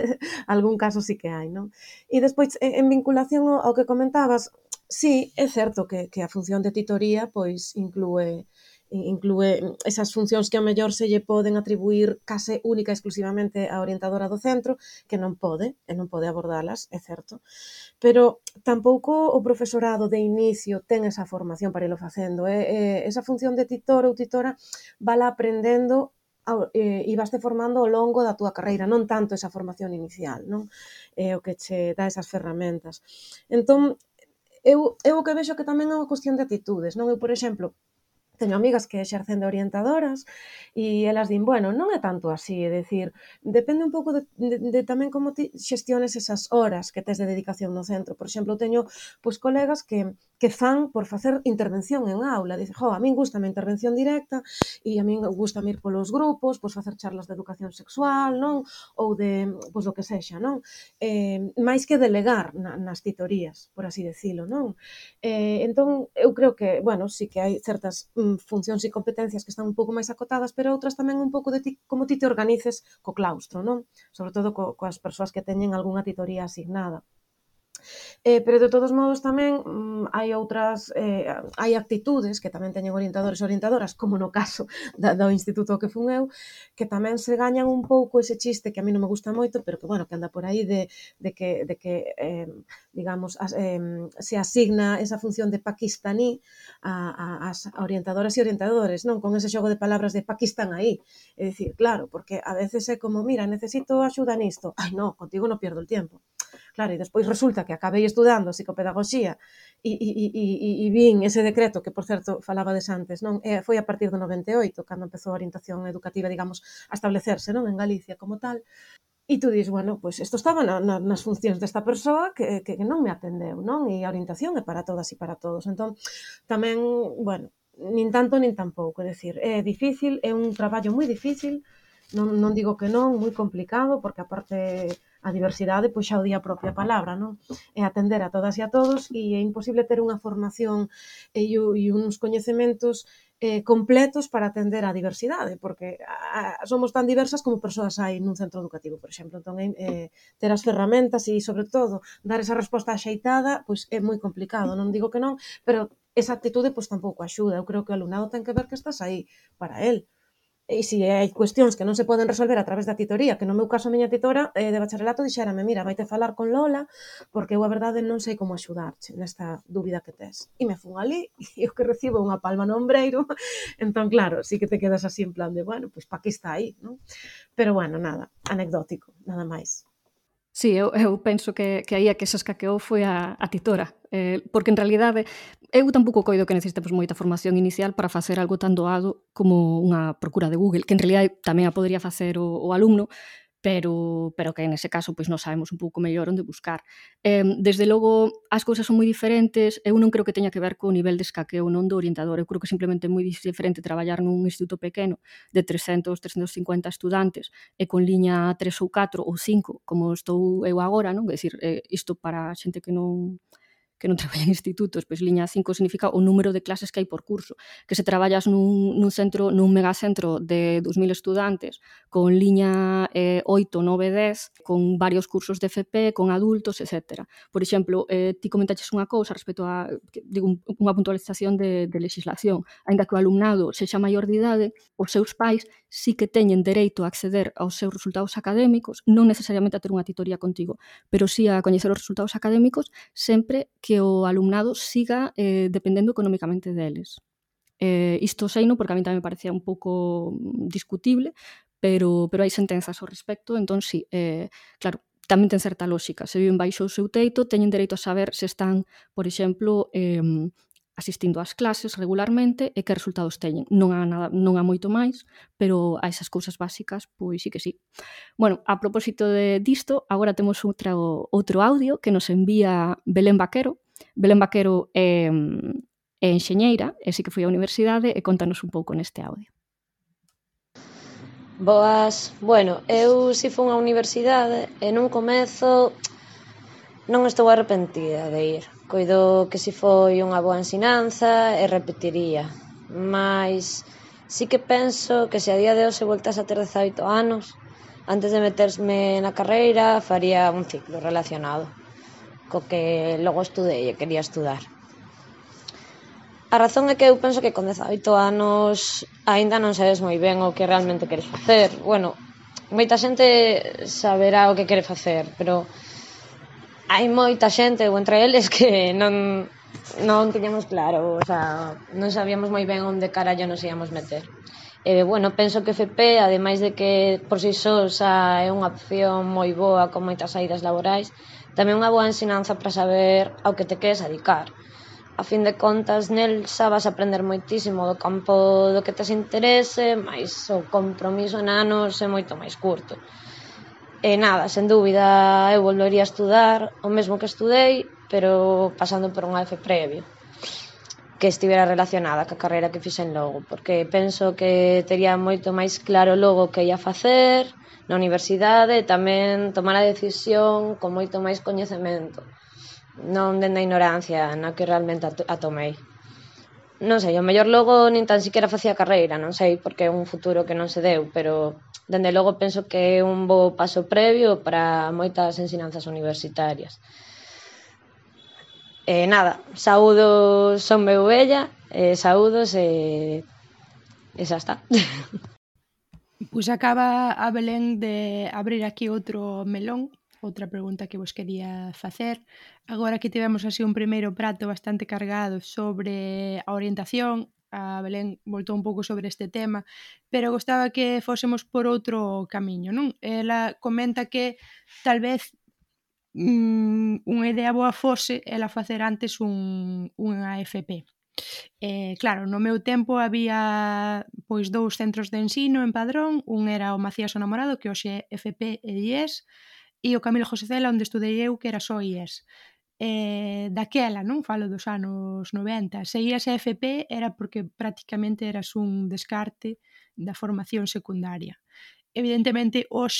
S3: algún caso sí que hai, non? E despois, en vinculación ao que comentabas, sí, é certo que, que a función de titoría pois inclúe inclúe esas funcións que ao mellor se lle poden atribuir case única e exclusivamente á orientadora do centro, que non pode, e non pode abordalas, é certo. Pero tampouco o profesorado de inicio ten esa formación para ilo facendo. E, esa función de titor ou titora vala aprendendo e, e vaste formando ao longo da túa carreira, non tanto esa formación inicial, non? É o que che dá esas ferramentas. Entón, eu, eu o que vexo que tamén é unha cuestión de atitudes, non? Eu, por exemplo, teño amigas que exercen de orientadoras e elas din, bueno, non é tanto así, é dicir, depende un pouco de, de, de tamén como ti xestiones esas horas que tes de dedicación no centro. Por exemplo, teño pois colegas que, que fan por facer intervención en aula, dicen, jo, a min gusta a intervención directa e a min gusta ir polos grupos, pois facer charlas de educación sexual, non? Ou de, pois o que sexa, non? Eh, máis que delegar na, nas titorías, por así decilo, non? Eh, entón, eu creo que, bueno, sí que hai certas funcións e competencias que están un pouco máis acotadas, pero outras tamén un pouco de ti, como ti te organices co claustro, non? Sobre todo co, coas persoas que teñen algunha titoría asignada. Eh, pero de todos modos tamén mm, hai outras, eh, hai actitudes que tamén teñen orientadores e orientadoras, como no caso da, do instituto que fun eu, que tamén se gañan un pouco ese chiste que a mí non me gusta moito, pero que, bueno, que anda por aí de, de que, de que eh, digamos, as, eh, se asigna esa función de paquistaní a, a, as orientadoras e orientadores, non? Con ese xogo de palabras de Pakistán aí. É dicir, claro, porque a veces é como, mira, necesito axuda nisto. Ai, no, contigo non pierdo el tiempo. Claro, e despois resulta que acabei estudando psicopedagogía e, e, e, e, e vin ese decreto, que por certo falabades antes, non? E foi a partir do noventa e oito, cando empezou a orientación educativa, digamos, a establecerse, non? En Galicia como tal. E tú dis, bueno, pois isto estaba na, na, nas funcións desta persoa que, que non me atendeu, non? E a orientación é para todas e para todos. Entón, tamén, bueno, nin tanto nin tampouco, é dicir, é difícil, é un traballo moi difícil, non, non digo que non, moi complicado, porque aparte A diversidade, pois xa o di a propia palabra, non? É atender a todas e a todos e é imposible ter unha formación e, e uns coñecementos eh, completos para atender a diversidade, porque a, somos tan diversas como persoas hai nun centro educativo, por exemplo. Entón, eh, ter as ferramentas e, sobre todo, dar esa resposta axeitada, pois é moi complicado, non digo que non, pero esa actitude pois tampouco axuda. Eu creo que o alumnado ten que ver que estás aí para el. E se hai cuestións que non se poden resolver a través da titoría, que no meu caso a miña titora eh, de bacharelato dixérame, mira, vaite falar con Lola, porque eu a verdade non sei como axudarte nesta dúbida que tes. E me fun ali, e eu que recibo unha palma no ombreiro, entón claro, sí que te quedas así en plan de, bueno, pois pa que está aí, non? Pero bueno, nada, anecdótico, nada máis.
S2: Sí, eu, eu penso que, que aí a que se escaqueou foi a, a titora, eh, porque en realidade eu tampouco coido que necesitemos moita formación inicial para facer algo tan doado como unha procura de Google, que en realidade tamén a podría facer o, o alumno, pero, pero que nese caso pois non sabemos un pouco mellor onde buscar. Eh, desde logo, as cousas son moi diferentes, eu non creo que teña que ver co nivel de escaqueo non do orientador, eu creo que simplemente é moi diferente traballar nun instituto pequeno de trescentos, trescentos cincuenta estudantes e con liña tres ou catro ou cinco, como estou eu agora, non? É dicir, eh, isto para xente que non que non traballa en institutos, pois liña cinco significa o número de clases que hai por curso, que se traballas nun, nun centro, nun megacentro de dous mil estudantes, con liña eh, oito, nove, dez, con varios cursos de F P, con adultos, etcétera. Por exemplo, eh, ti comentaches unha cousa respecto a, digo, unha puntualización de, de legislación, aínda que o alumnado sexa maior de idade, os seus pais sí que teñen dereito a acceder aos seus resultados académicos, non necesariamente a ter unha titoría contigo, pero sí a coñecer os resultados académicos sempre que o alumnado siga eh, dependendo económicamente deles. Eh, isto seino porque a mí tamén me parecía un pouco discutible, pero, pero hai sentenzas ao respecto, entón sí, eh, claro, tamén ten certa lógica. Se viven baixo o seu teito, teñen dereito a saber se están, por exemplo, eh, asistindo ás clases regularmente e que resultados teñen. Non há, nada, non há moito máis, pero a esas cousas básicas, pois sí que sí. Bueno, a propósito de disto, agora temos outro, outro audio que nos envía Belén Vaquero. Belén Vaquero é, é enxeñeira, e sí que foi á universidade, e contanos un pouco neste audio.
S9: Boas, bueno, eu si fun á universidade e nun comezo non estou arrepentida de ir. Coido que si foi unha boa ensinanza e repetiría, mas sí que penso que se a día de hoxe voltas a ter dezaoito anos, antes de meterme na carreira faría un ciclo relacionado co que logo estudei e quería estudar. A razón é que eu penso que con dezaoito anos aínda non sabes moi ben o que realmente queres facer. Bueno, moita xente saberá o que quere facer, pero hai moita xente, ou entre eles, que non, non tiñamos claro, o sea, non sabíamos moi ben onde carallo nos íamos meter. E, bueno, penso que F P, ademais de que por si só xa é unha opción moi boa con moitas saídas laborais, tamén unha boa ensinanza para saber ao que te queres dedicar. A fin de contas, nel xa vas a aprender moitísimo do campo do que tes interese, mais o compromiso en anos é moito máis curto. E nada, sen dúbida, eu volvería a estudar o mesmo que estudei, pero pasando por unha F previo, que estivera relacionada ca carreira que fixen logo, porque penso que tería moito máis claro logo que ia facer na universidade e tamén tomar a decisión con moito máis coñecemento, non dende a ignorancia na que realmente a tomei. Non sei, o mellor logo nin tan siquiera facía carreira, non sei, porque é un futuro que non se deu, pero dende logo penso que é un bo paso previo para moitas ensinanzas universitarias. E nada, saúdos son meu vella, e saúdos e, e xa está.
S4: Pois acaba a Belén de abrir aquí outro melón, outra pregunta que vos quería facer. Agora que tivemos así un primeiro prato bastante cargado sobre a orientación, a Belén voltou un pouco sobre este tema, pero gostaba que fósemos por outro camiño, non? Ela comenta que tal vez mm, unha idea boa fose ela facer antes un, unha F P. Eh, claro, no meu tempo había pois dous centros de ensino en Padrón, un era o Macías o Namorado, que hoxe é F P e I E S, e o Camilo José Cela, onde estudei eu, que era só I E S. Eh, daquela, non? Falo dos anos noventa. Se ías a F P era porque prácticamente eras un descarte da formación secundaria. Evidentemente, hoxe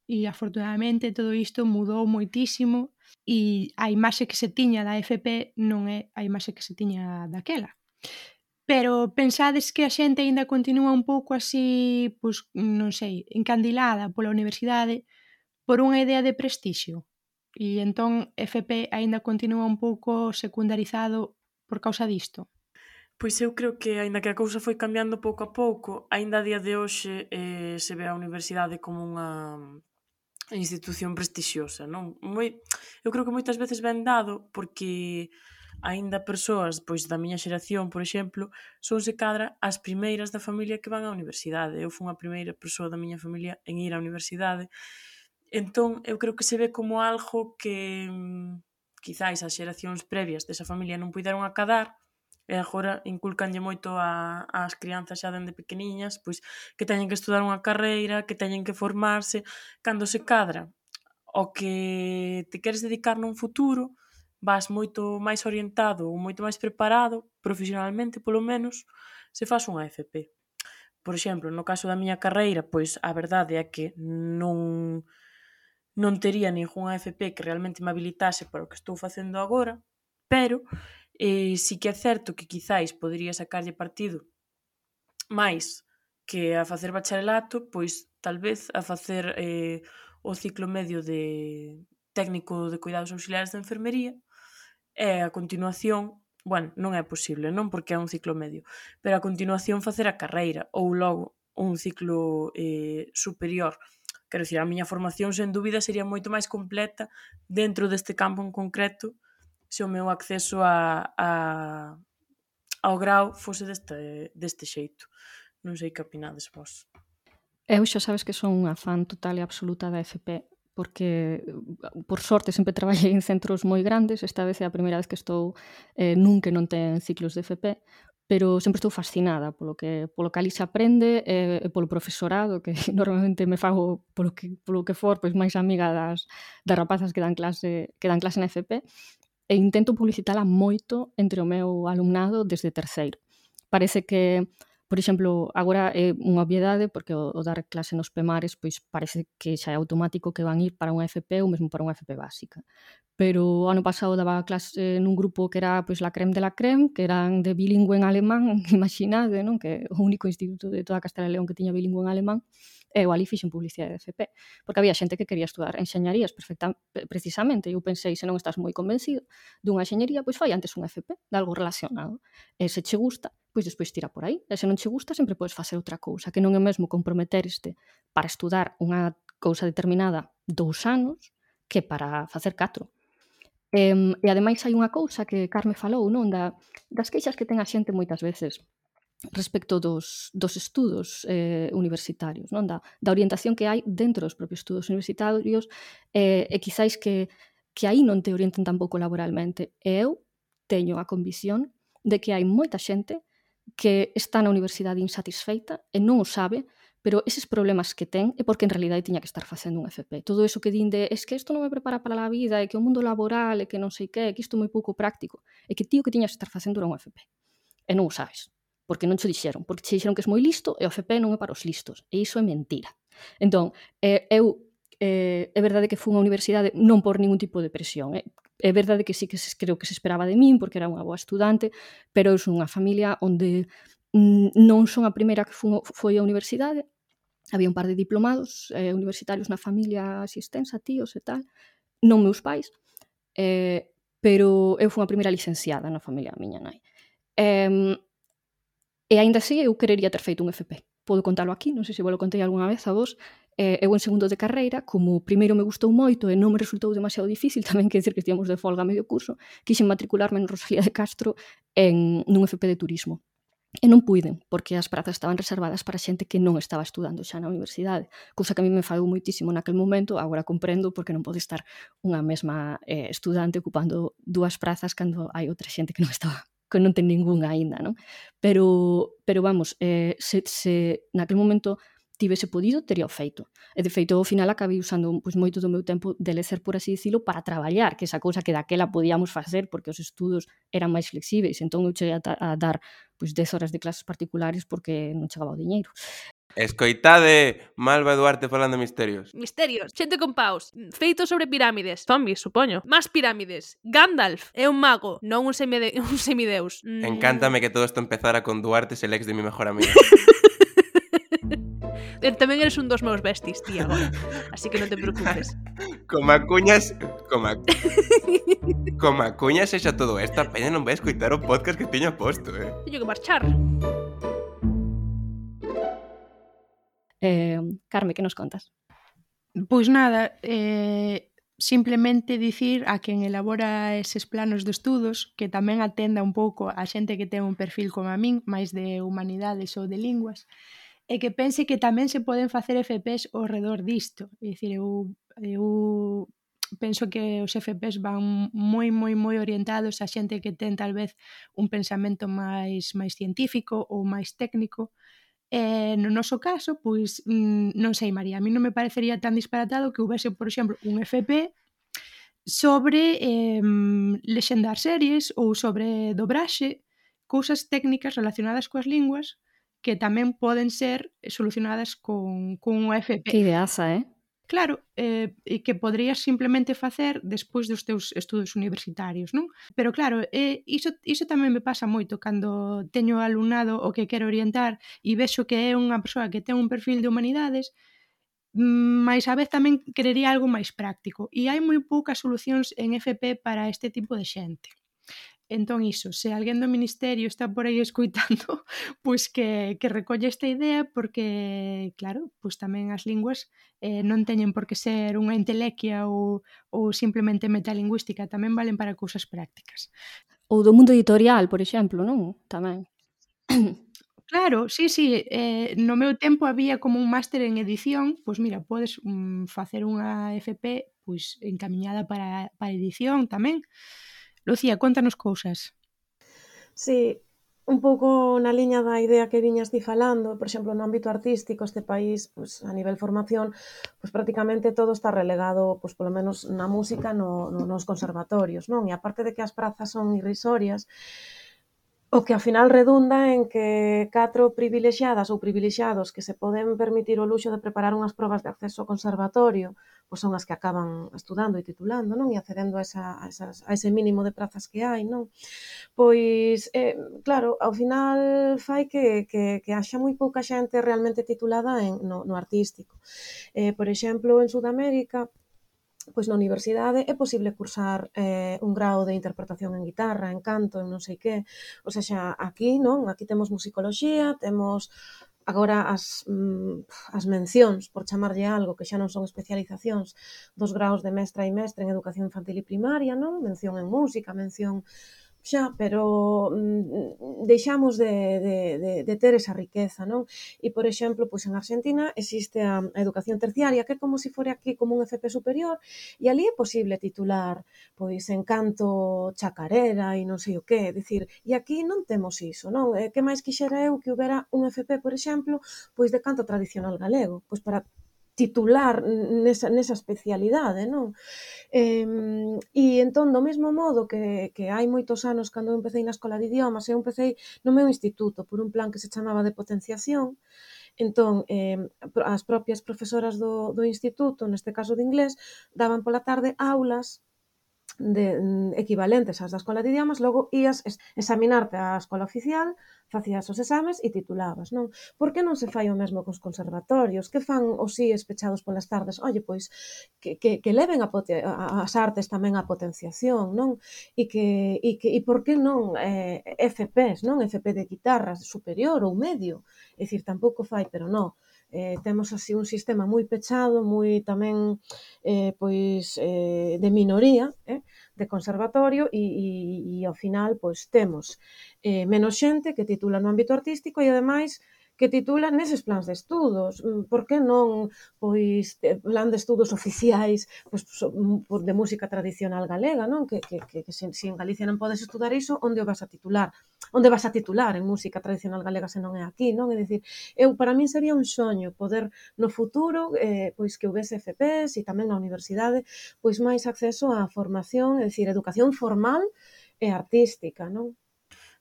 S4: E afortunadamente todo isto mudou moitísimo e a imaxe que se tiña da F P non é a imaxe que se tiña daquela. Pero pensades que a xente aínda continúa un pouco así, pois, non sei, encandilada pola universidade por unha idea de prestixio? E entón F P aínda continúa un pouco secundarizado por causa disto?
S5: Pois eu creo que, aínda que a cousa foi cambiando pouco a pouco, aínda a día de hoxe eh, se ve a universidade como unha institución prestixiosa, non? Moi, eu creo que moitas veces ven dado porque aínda persoas pois da miña xeración, por exemplo, son se cadra as primeiras da familia que van á universidade. Eu fui a primeira persoa da miña familia en ir á universidade. Entón, eu creo que se ve como algo que quizáis as xeracións previas desa familia non puideron acadar, e agora inculcanlle moito a, ás crianzas xa dende pequeniñas, pois que teñen que estudar unha carreira, que teñen que formarse, cando se cadra ao que te queres dedicar nun futuro, vas moito máis orientado ou moito máis preparado, profesionalmente polo menos, se fas unha F P. Por exemplo, no caso da miña carreira, pois a verdade é que non, non tería ningunha F P que realmente me habilitase para o que estou facendo agora, pero eh, sí que é certo que quizáis podería sacarlle partido máis que a facer bacharelato, pois tal vez a facer eh, o ciclo medio de técnico de cuidados auxiliares de enfermería e a continuación, bueno, non é posible, non porque é un ciclo medio, pero a continuación facer a carreira ou logo un ciclo eh, superior. Quero dicir, a miña formación sen dúbida sería moito máis completa dentro deste campo en concreto se o meu acceso a, a, ao grau fose deste, deste xeito. Non sei que opinades vos.
S2: Eu xa sabes que son unha fan total e absoluta da F P, porque, por sorte, sempre traballei en centros moi grandes. Esta vez é a primeira vez que estou eh, nun que non ten ciclos de F P, pero sempre estou fascinada polo que, polo que ali se aprende e, e polo profesorado, que normalmente me fago polo que, polo que for, pois máis amiga das, das rapazas que dan clase, que dan clase na F P, e intento publicitala moito entre o meu alumnado desde terceiro. Parece que, por exemplo, agora é unha obviedade porque o, o dar clase nos PEMARES pois parece que xa é automático que van ir para unha F P ou mesmo para unha F P básica. Pero o ano pasado daba clase nun grupo que era pois la creme de la creme, que eran de bilingüe en alemán, imaginade, non? Que é o único instituto de toda Castela e León que tiña bilingüe en alemán. E eu ali fixen publicidade de F P, porque había xente que quería estudar enxeñarías perfecta, precisamente, e eu pensei, se non estás moi convencido dunha enxeñería, pois fai antes unha F P, de algo relacionado. E se che gusta, pois despois tira por aí. E se non che gusta, sempre podes facer outra cousa, que non é mesmo comprometereste para estudar unha cousa determinada dous anos que para facer catro. E, e ademais hai unha cousa que Carme falou, non, da, das queixas que ten a xente moitas veces respecto dos, dos estudos eh, universitarios, non? Da, da orientación que hai dentro dos propios estudos universitarios eh, e quizáis que, que aí non te orienten tampouco laboralmente. E eu teño a convicción de que hai moita xente que está na universidade insatisfeita e non o sabe, pero eses problemas que ten é porque en realidade tiña que estar facendo un F P. Todo eso que din de es que isto non me prepara para a vida, e que o mundo laboral, e que non sei que, que isto é moi pouco práctico, e que tío que tiñas que estar facendo era un F P. E non o sabes, porque non cho dixeron, porque che dixeron que es moi listo e o F P non é para os listos, e iso é mentira. Entón, eh, eu eh, é verdade que fui a unha universidade non por ningún tipo de presión, eh? É verdade que sí que se, creo que se esperaba de min porque era unha boa estudante, pero eu son unha familia onde mm, non son a primeira que foi á universidade. Había un par de diplomados eh, universitarios na familia así extensa, tíos e tal, non meus pais, eh, pero eu fui a primeira licenciada na familia da miña nai. Eh, e aínda así eu querería ter feito un F P. Podo contalo aquí, non sei se vos lo contei algunha vez a vos. Eh, eu en segundo de carreira, como primeiro me gustou moito e non me resultou demasiado difícil, tamén quer dizer que estíamos de folga a medio curso, quixen matricularme en Rosalía de Castro en nun F P de turismo. E non puiden, porque as prazas estaban reservadas para xente que non estaba estudando xa na universidade, cousa que a mí me fadou moitísimo naquel momento. Agora comprendo porque non pode estar unha mesma eh, estudante ocupando dúas prazas cando hai outra xente que non estaba, que non ten ningunha aínda, non? Pero, pero vamos, eh, se, se naquel momento tivese podido, tería o feito. E de feito, ao final acabei usando pois, moito do meu tempo de lecer, por así dicilo, para traballar, que esa cousa que daquela podíamos facer porque os estudos eran máis flexíveis. Entón eu cheguei a, a dar pois, dez horas de clases particulares porque non chegaba o diñeiro.
S10: Escoitade Malva Duarte falando de misterios.
S11: Misterios, xente con paus, feitos sobre pirámides, zombies, supoño, máis pirámides. Gandalf é un mago, non un, semide un semideus. Mm.
S10: Encántame que todo isto empezara con Duarte, el ex de mi mejor amiga.
S11: Tamén eres un dos meus besties, tía, agora. Así que non te preocupes.
S10: Como cuñas, como como cuñas xa todo isto, a peña non vai escoitar o podcast que tiña posto, eh.
S11: Teño que marchar.
S2: Eh, Carme, que nos contas?
S4: Pois nada, eh, simplemente dicir a quen elabora eses planos de estudos que tamén atenda un pouco a xente que ten un perfil como a min, máis de humanidades ou de linguas, e que pense que tamén se poden facer F Ps ao redor disto. É dicir, eu, eu penso que os F Ps van moi, moi, moi orientados a xente que ten tal vez un pensamento máis máis científico ou máis técnico. E no noso caso, pois, non sei, María, a mí non me parecería tan disparatado que houvese, por exemplo, un F P sobre eh, lexendar series ou sobre dobraxe, cousas técnicas relacionadas coas linguas que tamén poden ser solucionadas con, con un F P.
S2: Que ideaza, eh?
S4: Claro, eh, e que podrías simplemente facer despois dos teus estudos universitarios, non? Pero claro, eh, iso, iso tamén me pasa moito cando teño alumnado o que quero orientar e vexo que é unha persoa que ten un perfil de humanidades, mais a vez tamén querería algo máis práctico. E hai moi poucas solucións en F P para este tipo de xente. Entón iso, se alguén do Ministerio está por aí escoitando, pois que, que recolle esta idea porque, claro, pois tamén as linguas eh, non teñen por que ser unha entelequia ou, ou simplemente metalingüística, tamén valen para cousas prácticas.
S2: Ou do mundo editorial, por exemplo, non? Tamén.
S4: Claro, sí, sí, eh, no meu tempo había como un máster en edición, pois mira, podes mm, facer unha F P pois encamiñada para, para edición tamén. Lucía, contanos cousas.
S3: Sí, un pouco na liña da idea que viñas ti falando, por exemplo, no ámbito artístico, este país, pues, a nivel formación, pues prácticamente todo está relegado, pues polo menos na música, no, no, nos conservatorios, non? E aparte de que as prazas son irrisorias, o que ao final redunda en que catro privilexiadas ou privilexiados que se poden permitir o luxo de preparar unhas probas de acceso ao conservatorio, pois son as que acaban estudando e titulando, non? E accedendo a, esa, a, esas, a ese mínimo de prazas que hai, non? Pois, eh, claro, ao final fai que, que, que haxa moi pouca xente realmente titulada en, no, no artístico. Eh, por exemplo, en Sudamérica, pois na universidade é posible cursar eh, un grao de interpretación en guitarra, en canto, en non sei que. O sea, aquí, non? Aquí temos musicoloxía, temos agora as, mm, as mencións, por chamarlle algo, que xa non son especializacións dos graos de mestra e mestre en educación infantil e primaria, non? Mención en música, mención xa, pero mm, deixamos de, de, de, de ter esa riqueza, non? E, por exemplo, pois en Argentina existe a, a educación terciaria, que é como se fore aquí como un F P superior, e ali é posible titular pois en canto chacarera e non sei o que, é dicir, e aquí non temos iso, non? E que máis quixera eu que houbera un F P, por exemplo, pois de canto tradicional galego, pois para titular nesa, nesa especialidade, non? Eh, e entón, do mesmo modo que, que hai moitos anos cando eu empecé na escola de idiomas, eu empecé no meu instituto por un plan que se chamaba de potenciación. Entón, eh, as propias profesoras do, do instituto, neste caso de inglés, daban pola tarde aulas de, equivalentes ás da escola de idiomas, logo ías examinarte á escola oficial, facías os exames e titulabas, non? Por que non se fai o mesmo cos conservatorios? Que fan os I E S pechados polas tardes? Oye, pois, que, que, que leven a, a, as artes tamén a potenciación, non? E que, e que, e por que non eh, F Ps, non? F P de guitarra superior ou medio? É dicir, tampouco fai, pero non. Eh, temos así un sistema moi pechado, moi tamén eh, pois eh, de minoría, eh, de conservatorio e, e, e ao final pois temos eh, menos xente que titula no ámbito artístico e ademais que titula neses plans de estudos. Por que non pois plan de estudos oficiais pois, de música tradicional galega, non? Que, que, que, que se, se en Galicia non podes estudar iso, onde o vas a titular? Onde vas a titular en música tradicional galega se non é aquí, non? É dicir, eu para min sería un soño poder no futuro eh, pois que houvese F Ps e tamén na universidade pois máis acceso á formación, é dicir, educación formal e artística, non?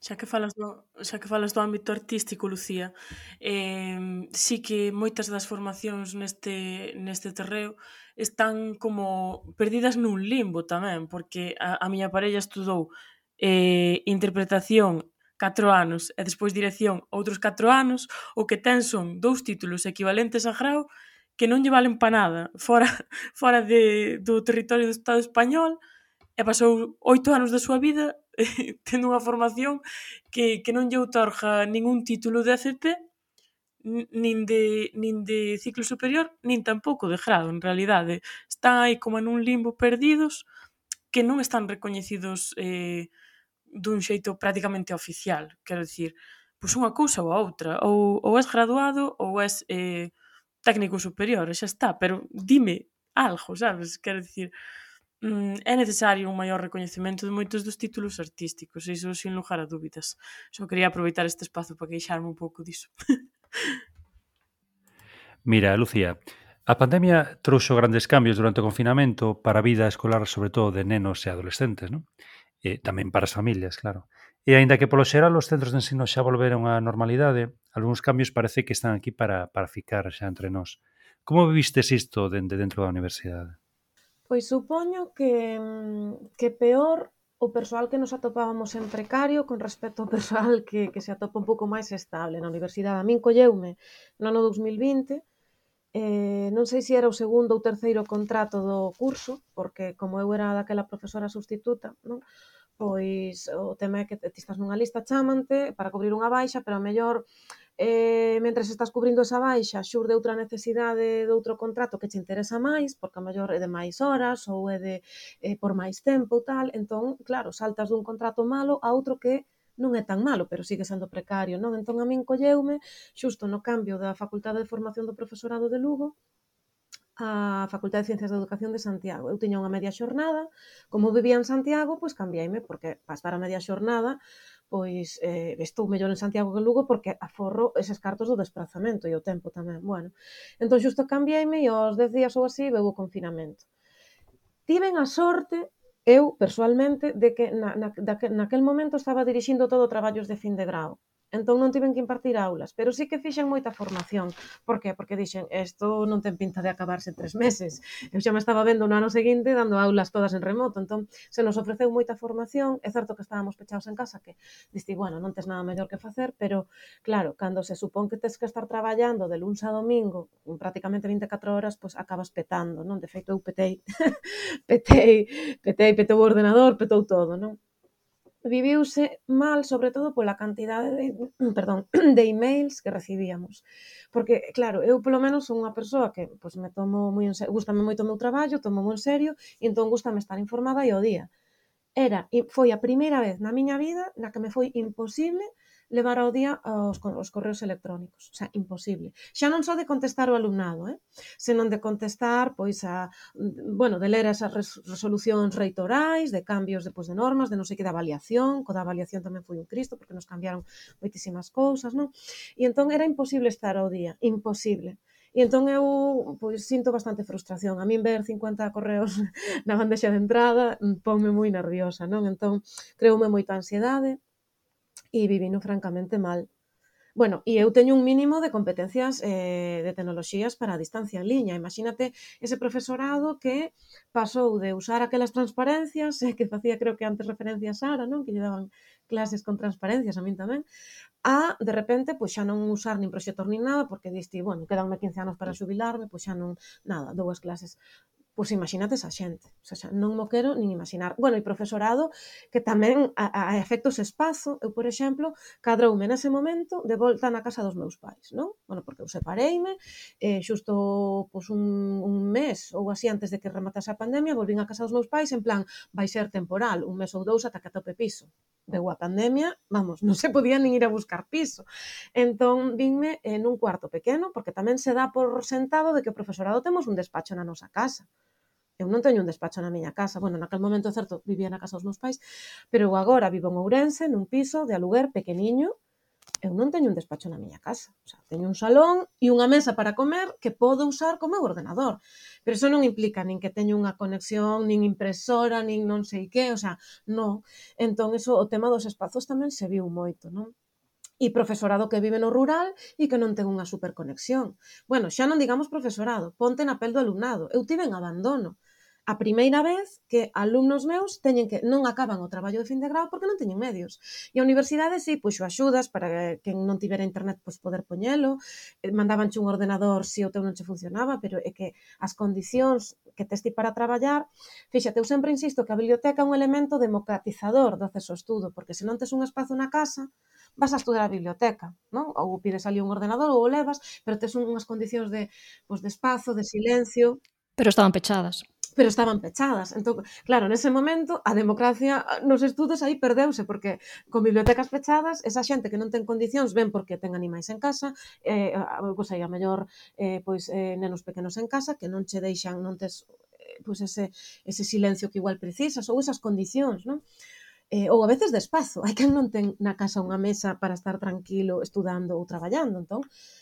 S5: Xa que falas do, xa que falas do ámbito artístico, Lucía, eh, sí que moitas das formacións neste, neste terreo están como perdidas nun limbo tamén, porque a, a miña parella estudou eh, interpretación catro anos e despois dirección outros catro anos, o que ten son dous títulos equivalentes a grao que non lle valen pa nada fora, fora de, do territorio do Estado español, e pasou oito anos da súa vida tendo unha formación que, que non lle outorga ningún título de F P, nin de, nin de ciclo superior, nin tampouco de grado, en realidade. Están aí como nun limbo perdidos que non están recoñecidos eh, dun xeito prácticamente oficial. Quero dicir, pois unha cousa ou a outra. Ou, ou és graduado ou és eh, técnico superior, e xa está. Pero dime algo, sabes? Quero dicir, é necesario un maior recoñecemento de moitos dos títulos artísticos, iso sin lugar a dúbidas. Só quería aproveitar este espazo para queixarme un pouco diso.
S6: Mira, Lucía, a pandemia trouxo grandes cambios durante o confinamento para a vida escolar, sobre todo de nenos e adolescentes, non? E tamén para as familias, claro. E aínda que polo xeral os centros de ensino xa volveron á normalidade, algúns cambios parece que están aquí para, para ficar xa entre nós. Como vivistes isto dende dentro da universidade?
S3: Pois supoño que, que peor o persoal que nos atopábamos en precario con respecto ao persoal que, que se atopa un pouco máis estable na universidade. A min colleume no ano dos mil vinte, eh, non sei se era o segundo ou terceiro contrato do curso, porque como eu era daquela profesora sustituta, non? Pois o tema é que ti estás nunha lista, chámante para cubrir unha baixa, pero a mellor eh, mentres estás cubrindo esa baixa xurde outra necesidade de outro contrato que te interesa máis, porque a mellor é de máis horas ou é de eh, por máis tempo ou tal, entón, claro, saltas dun contrato malo a outro que non é tan malo, pero sigue sendo precario, non? Entón a min colleume xusto no cambio da Facultade de Formación do Profesorado de Lugo a Facultade de Ciencias da Educación de Santiago. Eu tiña unha media xornada, como vivía en Santiago, pois cambiaime, porque para estar a media xornada, pois eh, estou mellor en Santiago que Lugo porque aforro eses cartos do desplazamento e o tempo tamén. Bueno, entón xusto cambiaime e aos dez días ou así veu o confinamento. Tiven a sorte, eu, persoalmente, de que na, na, naquel momento estaba dirixindo todo traballos de fin de grau. Entón non tiven que impartir aulas, pero sí que fixen moita formación. Por qué? Porque dixen, isto non ten pinta de acabarse en tres meses. Eu xa me estaba vendo no ano seguinte dando aulas todas en remoto, entón se nos ofreceu moita formación. É certo que estábamos pechados en casa, que diste, bueno, non tes nada mellor que facer, pero claro, cando se supón que tes que estar traballando de luns a domingo, prácticamente vinte e catro horas, pois acabas petando, non? De feito, eu petei, petei, petei, petou o ordenador, petou todo, non? Viviuse mal, sobre todo pola cantidade de, perdón, de emails que recibíamos. Porque, claro, eu polo menos son unha persoa que pois, me tomo moi en serio, gústame moito o meu traballo, tomo moi en serio, e entón gústame estar informada e o día. Era, foi a primeira vez na miña vida na que me foi imposible levar ao día os, os correos electrónicos. O sea, imposible. Xa non só de contestar o alumnado, eh? senón de contestar, pois, a, bueno, de ler esas resolucións reitorais, de cambios depois de normas, de non sei que, de avaliación, co da avaliación tamén foi un cristo, porque nos cambiaron moitísimas cousas, non? E entón era imposible estar ao día, imposible. E entón eu pois, sinto bastante frustración. A min ver cincuenta correos na bandexa de entrada ponme moi nerviosa, non? Entón, creoume moita ansiedade e vivino francamente mal. Bueno, e eu teño un mínimo de competencias eh, de tecnoloxías para a distancia en liña. Imagínate ese profesorado que pasou de usar aquelas transparencias, eh, que facía, creo que antes referencia a Sara, non? Que lle daban clases con transparencias, a min tamén, a, de repente, pois xa non usar nin proxector nin nada, porque diste, bueno, quedanme quince anos para xubilarme, pois xa non, nada, dou as clases. Pois imagínate esa xente, o sea, xa non mo quero nin imaginar. Bueno, e profesorado que tamén a, a efectos espazo, eu, por exemplo, cadroume nese momento de volta na casa dos meus pais, non? Bueno, porque eu separeime, eh, xusto pois, un, un mes ou así antes de que rematase a pandemia, volvín a casa dos meus pais en plan, vai ser temporal, un mes ou dous ata que atope piso. Veu a pandemia, vamos, non se podía nin ir a buscar piso. Entón, vinme en un cuarto pequeno, porque tamén se dá por sentado de que o profesorado temos un despacho na nosa casa. Eu non teño un despacho na miña casa. Bueno, naquel momento, certo, vivía na casa dos meus pais, pero eu agora vivo en Ourense, nun piso de aluguer pequeniño, eu non teño un despacho na miña casa. O sea, teño un salón e unha mesa para comer que podo usar como meu ordenador. Pero iso non implica nin que teño unha conexión, nin impresora, nin non sei que, o sea, non. Entón, eso, o tema dos espazos tamén se viu moito, non? E profesorado que vive no rural e que non ten unha superconexión. Bueno, xa non digamos profesorado, ponte na pel do alumnado. Eu tive en abandono a primeira vez que alumnos meus teñen que non acaban o traballo de fin de grau porque non teñen medios. E a universidade si puxo axudas para que quen non tivera internet pois poder poñelo, mandabanche un ordenador se o teu non che funcionaba, pero é que as condicións que tes ti para traballar, fíxate, eu sempre insisto que a biblioteca é un elemento democratizador do acceso ao estudo, porque se non tes un espazo na casa, vas a estudar a biblioteca, non? Ou pides ali un ordenador ou o levas, pero tes unhas condicións de, pues, de espazo, de silencio.
S2: Pero estaban pechadas.
S3: Pero estaban pechadas. Entón, claro, nese momento, a democracia nos estudos aí perdeuse, porque con bibliotecas pechadas, esa xente que non ten condicións ven porque ten animais en casa, eh, pois aí, a mellor, eh, pois, eh, nenos pequenos en casa, que non che deixan, non tes pois ese, ese silencio que igual precisas, ou esas condicións, non? Eh, ou a veces de espazo. Hai quen non ten na casa unha mesa para estar tranquilo estudando ou traballando. Entón,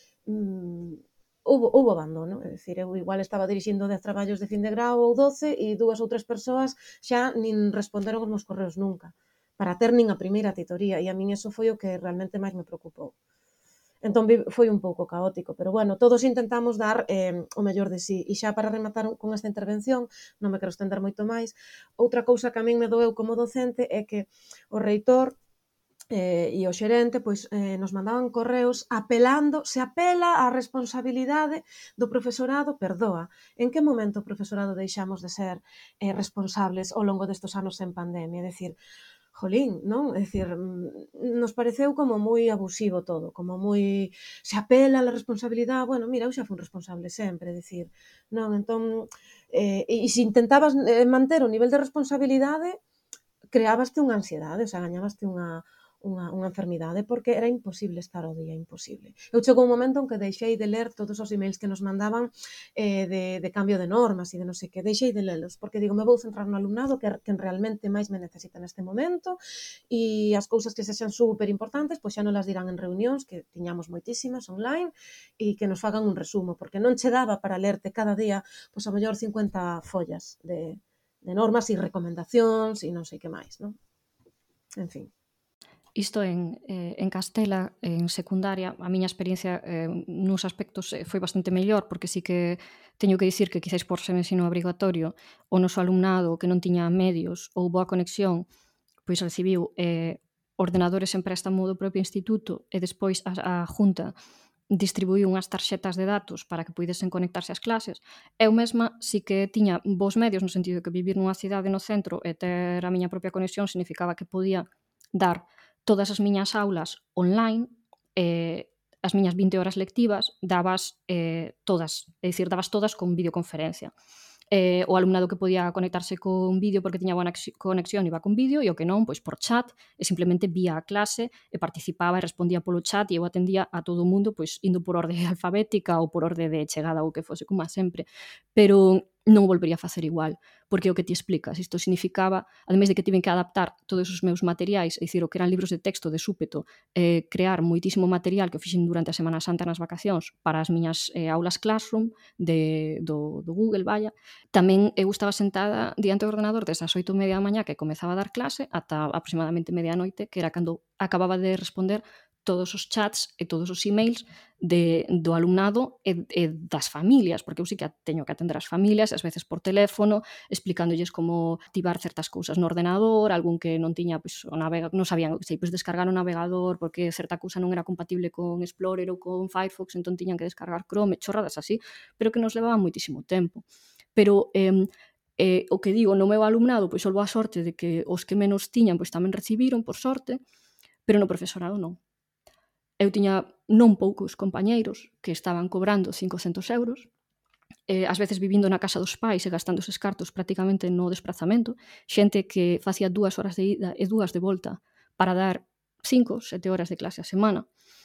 S3: mmm, houve, houve abandono. É dicir, eu igual estaba dirixindo dez traballos de fin de grau ou doce e dúas ou tres persoas xa nin responderon os meus correos nunca para ter nin a primeira titoría. E a min eso foi o que realmente máis me preocupou. Entón foi un pouco caótico, pero bueno, todos intentamos dar eh, o mellor de sí. E xa para rematar con esta intervención, non me quero estender moito máis, outra cousa que a min me doeu como docente é que o reitor eh, e o xerente pois, eh, nos mandaban correos apelando, se apela á responsabilidade do profesorado, perdoa. En que momento o profesorado deixamos de ser eh, responsables ao longo destes anos en pandemia? É dicir, jolín, non? É dicir, nos pareceu como moi abusivo todo, como moi se apela a la responsabilidade. Bueno, mira, eu xa fui responsable sempre, é dicir, non, entón, eh, e se intentabas manter o nivel de responsabilidade, creabaste unha ansiedade, o sea, gañabaste unha unha, unha enfermidade, porque era imposible estar ao día, imposible. Eu chegou un momento en que deixei de ler todos os emails que nos mandaban eh, de, de cambio de normas e de non sei que, deixei de lelos, porque digo, me vou centrar no alumnado que, que realmente máis me necesita neste momento e as cousas que sexan super importantes, pois xa non las dirán en reunións, que tiñamos moitísimas online, e que nos fagan un resumo, porque non che daba para lerte cada día, pois a mellor cincuenta follas de, de normas e recomendacións e non sei que máis, non? En fin.
S2: Isto en, eh, en Castela, en secundaria, a miña experiencia eh, nuns aspectos eh, foi bastante mellor, porque sí que teño que dicir que quizáis por ser ensino obrigatorio o noso alumnado que non tiña medios ou boa conexión, pois recibiu eh, ordenadores en préstamo do propio instituto e despois a, a Junta distribuiu unhas tarxetas de datos para que puidesen conectarse ás clases. Eu mesma sí que tiña bons medios no sentido de que vivir nunha cidade no centro e ter a miña propia conexión significaba que podía dar todas as miñas aulas online, eh, as miñas vinte horas lectivas, dabas eh, todas, é dicir, dabas todas con videoconferencia. Eh, o alumnado que podía conectarse con vídeo porque tiña boa conexión iba con vídeo e o que non, pois por chat, e simplemente vía a clase e participaba e respondía polo chat e eu atendía a todo o mundo pois indo por orde alfabética ou por orde de chegada ou que fose, como a sempre. Pero non o volvería a facer igual, porque é o que ti explicas. Isto significaba, ademais de que tiven que adaptar todos os meus materiais, é dicir, o que eran libros de texto de súpeto, eh, crear moitísimo material que o fixen durante a Semana Santa nas vacacións para as miñas eh, aulas Classroom de, do, do Google, vaya. Tamén eu estaba sentada diante do ordenador desde as oito e media da mañá que comezaba a dar clase ata aproximadamente medianoite, que era cando acababa de responder todos os chats e todos os emails de, do alumnado e, e das familias, porque eu sí que teño que atender as familias, ás veces por teléfono, explicándolles como activar certas cousas no ordenador, algún que non tiña, pois, o navega, non sabían, sei, pois, descargar o navegador porque certa cousa non era compatible con Explorer ou con Firefox, entón tiñan que descargar Chrome, chorradas así, pero que nos levaban moitísimo tempo. Pero eh, eh, o que digo, no meu alumnado, pois solvo a sorte de que os que menos tiñan, pois tamén recibiron, por sorte, pero no profesorado non. Eu tiña non poucos compañeiros que estaban cobrando cincocentos euros, eh, ás veces vivindo na casa dos pais e gastando eses cartos prácticamente no desplazamento, xente que facía dúas horas de ida e dúas de volta para dar cinco, sete horas de clase a semana.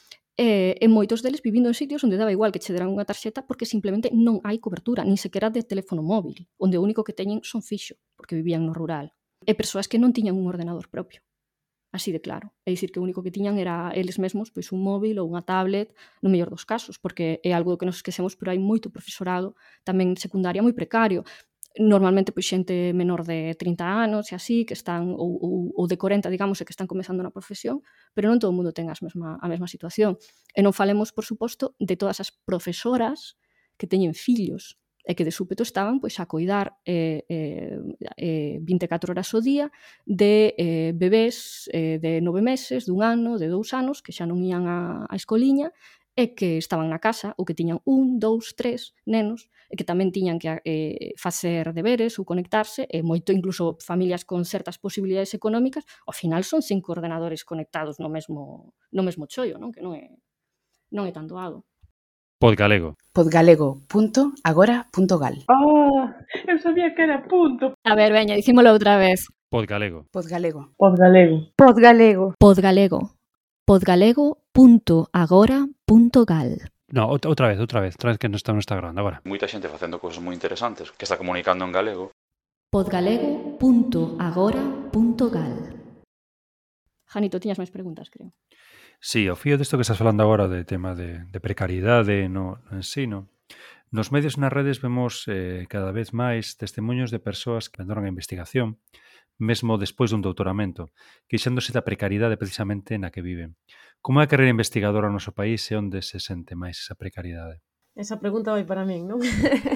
S2: E, e moitos deles vivindo en sitios onde daba igual que che deran unha tarxeta porque simplemente non hai cobertura, nin sequera de teléfono móvil, onde o único que teñen son fixo, porque vivían no rural. E persoas que non tiñan un ordenador propio. así de claro. É dicir, que o único que tiñan era eles mesmos pois un móvil ou unha tablet, no mellor dos casos, porque é algo que nos esquecemos, pero hai moito profesorado tamén en secundaria moi precario. Normalmente pois xente menor de trinta anos e así, que están ou, ou, ou de corenta, digamos, e que están comezando na profesión, pero non todo o mundo ten as mesma, a mesma situación. E non falemos, por suposto, de todas as profesoras que teñen fillos e que de súpeto estaban pois a coidar eh, eh, eh, vinte e catro horas ao día de eh, bebés eh, de nove meses, dun ano, de dous anos, que xa non ían á, á escoliña, e que estaban na casa ou que tiñan un, dous, tres nenos e que tamén tiñan que eh, facer deberes ou conectarse, e moito incluso familias con certas posibilidades económicas, ao final son cinco ordenadores conectados no mesmo, no mesmo chollo, non? Que non é, non é tan doado.
S6: Podgalego.
S12: podgalego punto agora punto gal.
S5: Ah, eu sabía que era punto.
S2: A ver, veña, dicímolo outra vez.
S6: Podgalego.
S12: Podgalego.
S5: Podgalego.
S1: Podgalego.
S2: Podgalego. Podgalego punto agora punto gal.
S6: No, outra vez, outra vez, outra vez que non está, non está grabando agora.
S13: Moita xente facendo cousas moi interesantes, que está comunicando en galego.
S2: podgalego punto agora punto gal. Janito, tiñas máis preguntas, creo.
S6: Sí, ao fío desto que estás falando agora de tema de, de precariedade no, no ensino, nos medios e nas redes vemos eh, cada vez máis testemunhos de persoas que abandonan a investigación, mesmo despois dun doutoramento, queixándose da precariedade precisamente na que viven. Como é a carreira investigadora no noso país e onde se sente máis esa precariedade?
S3: Esa pregunta vai para min, non?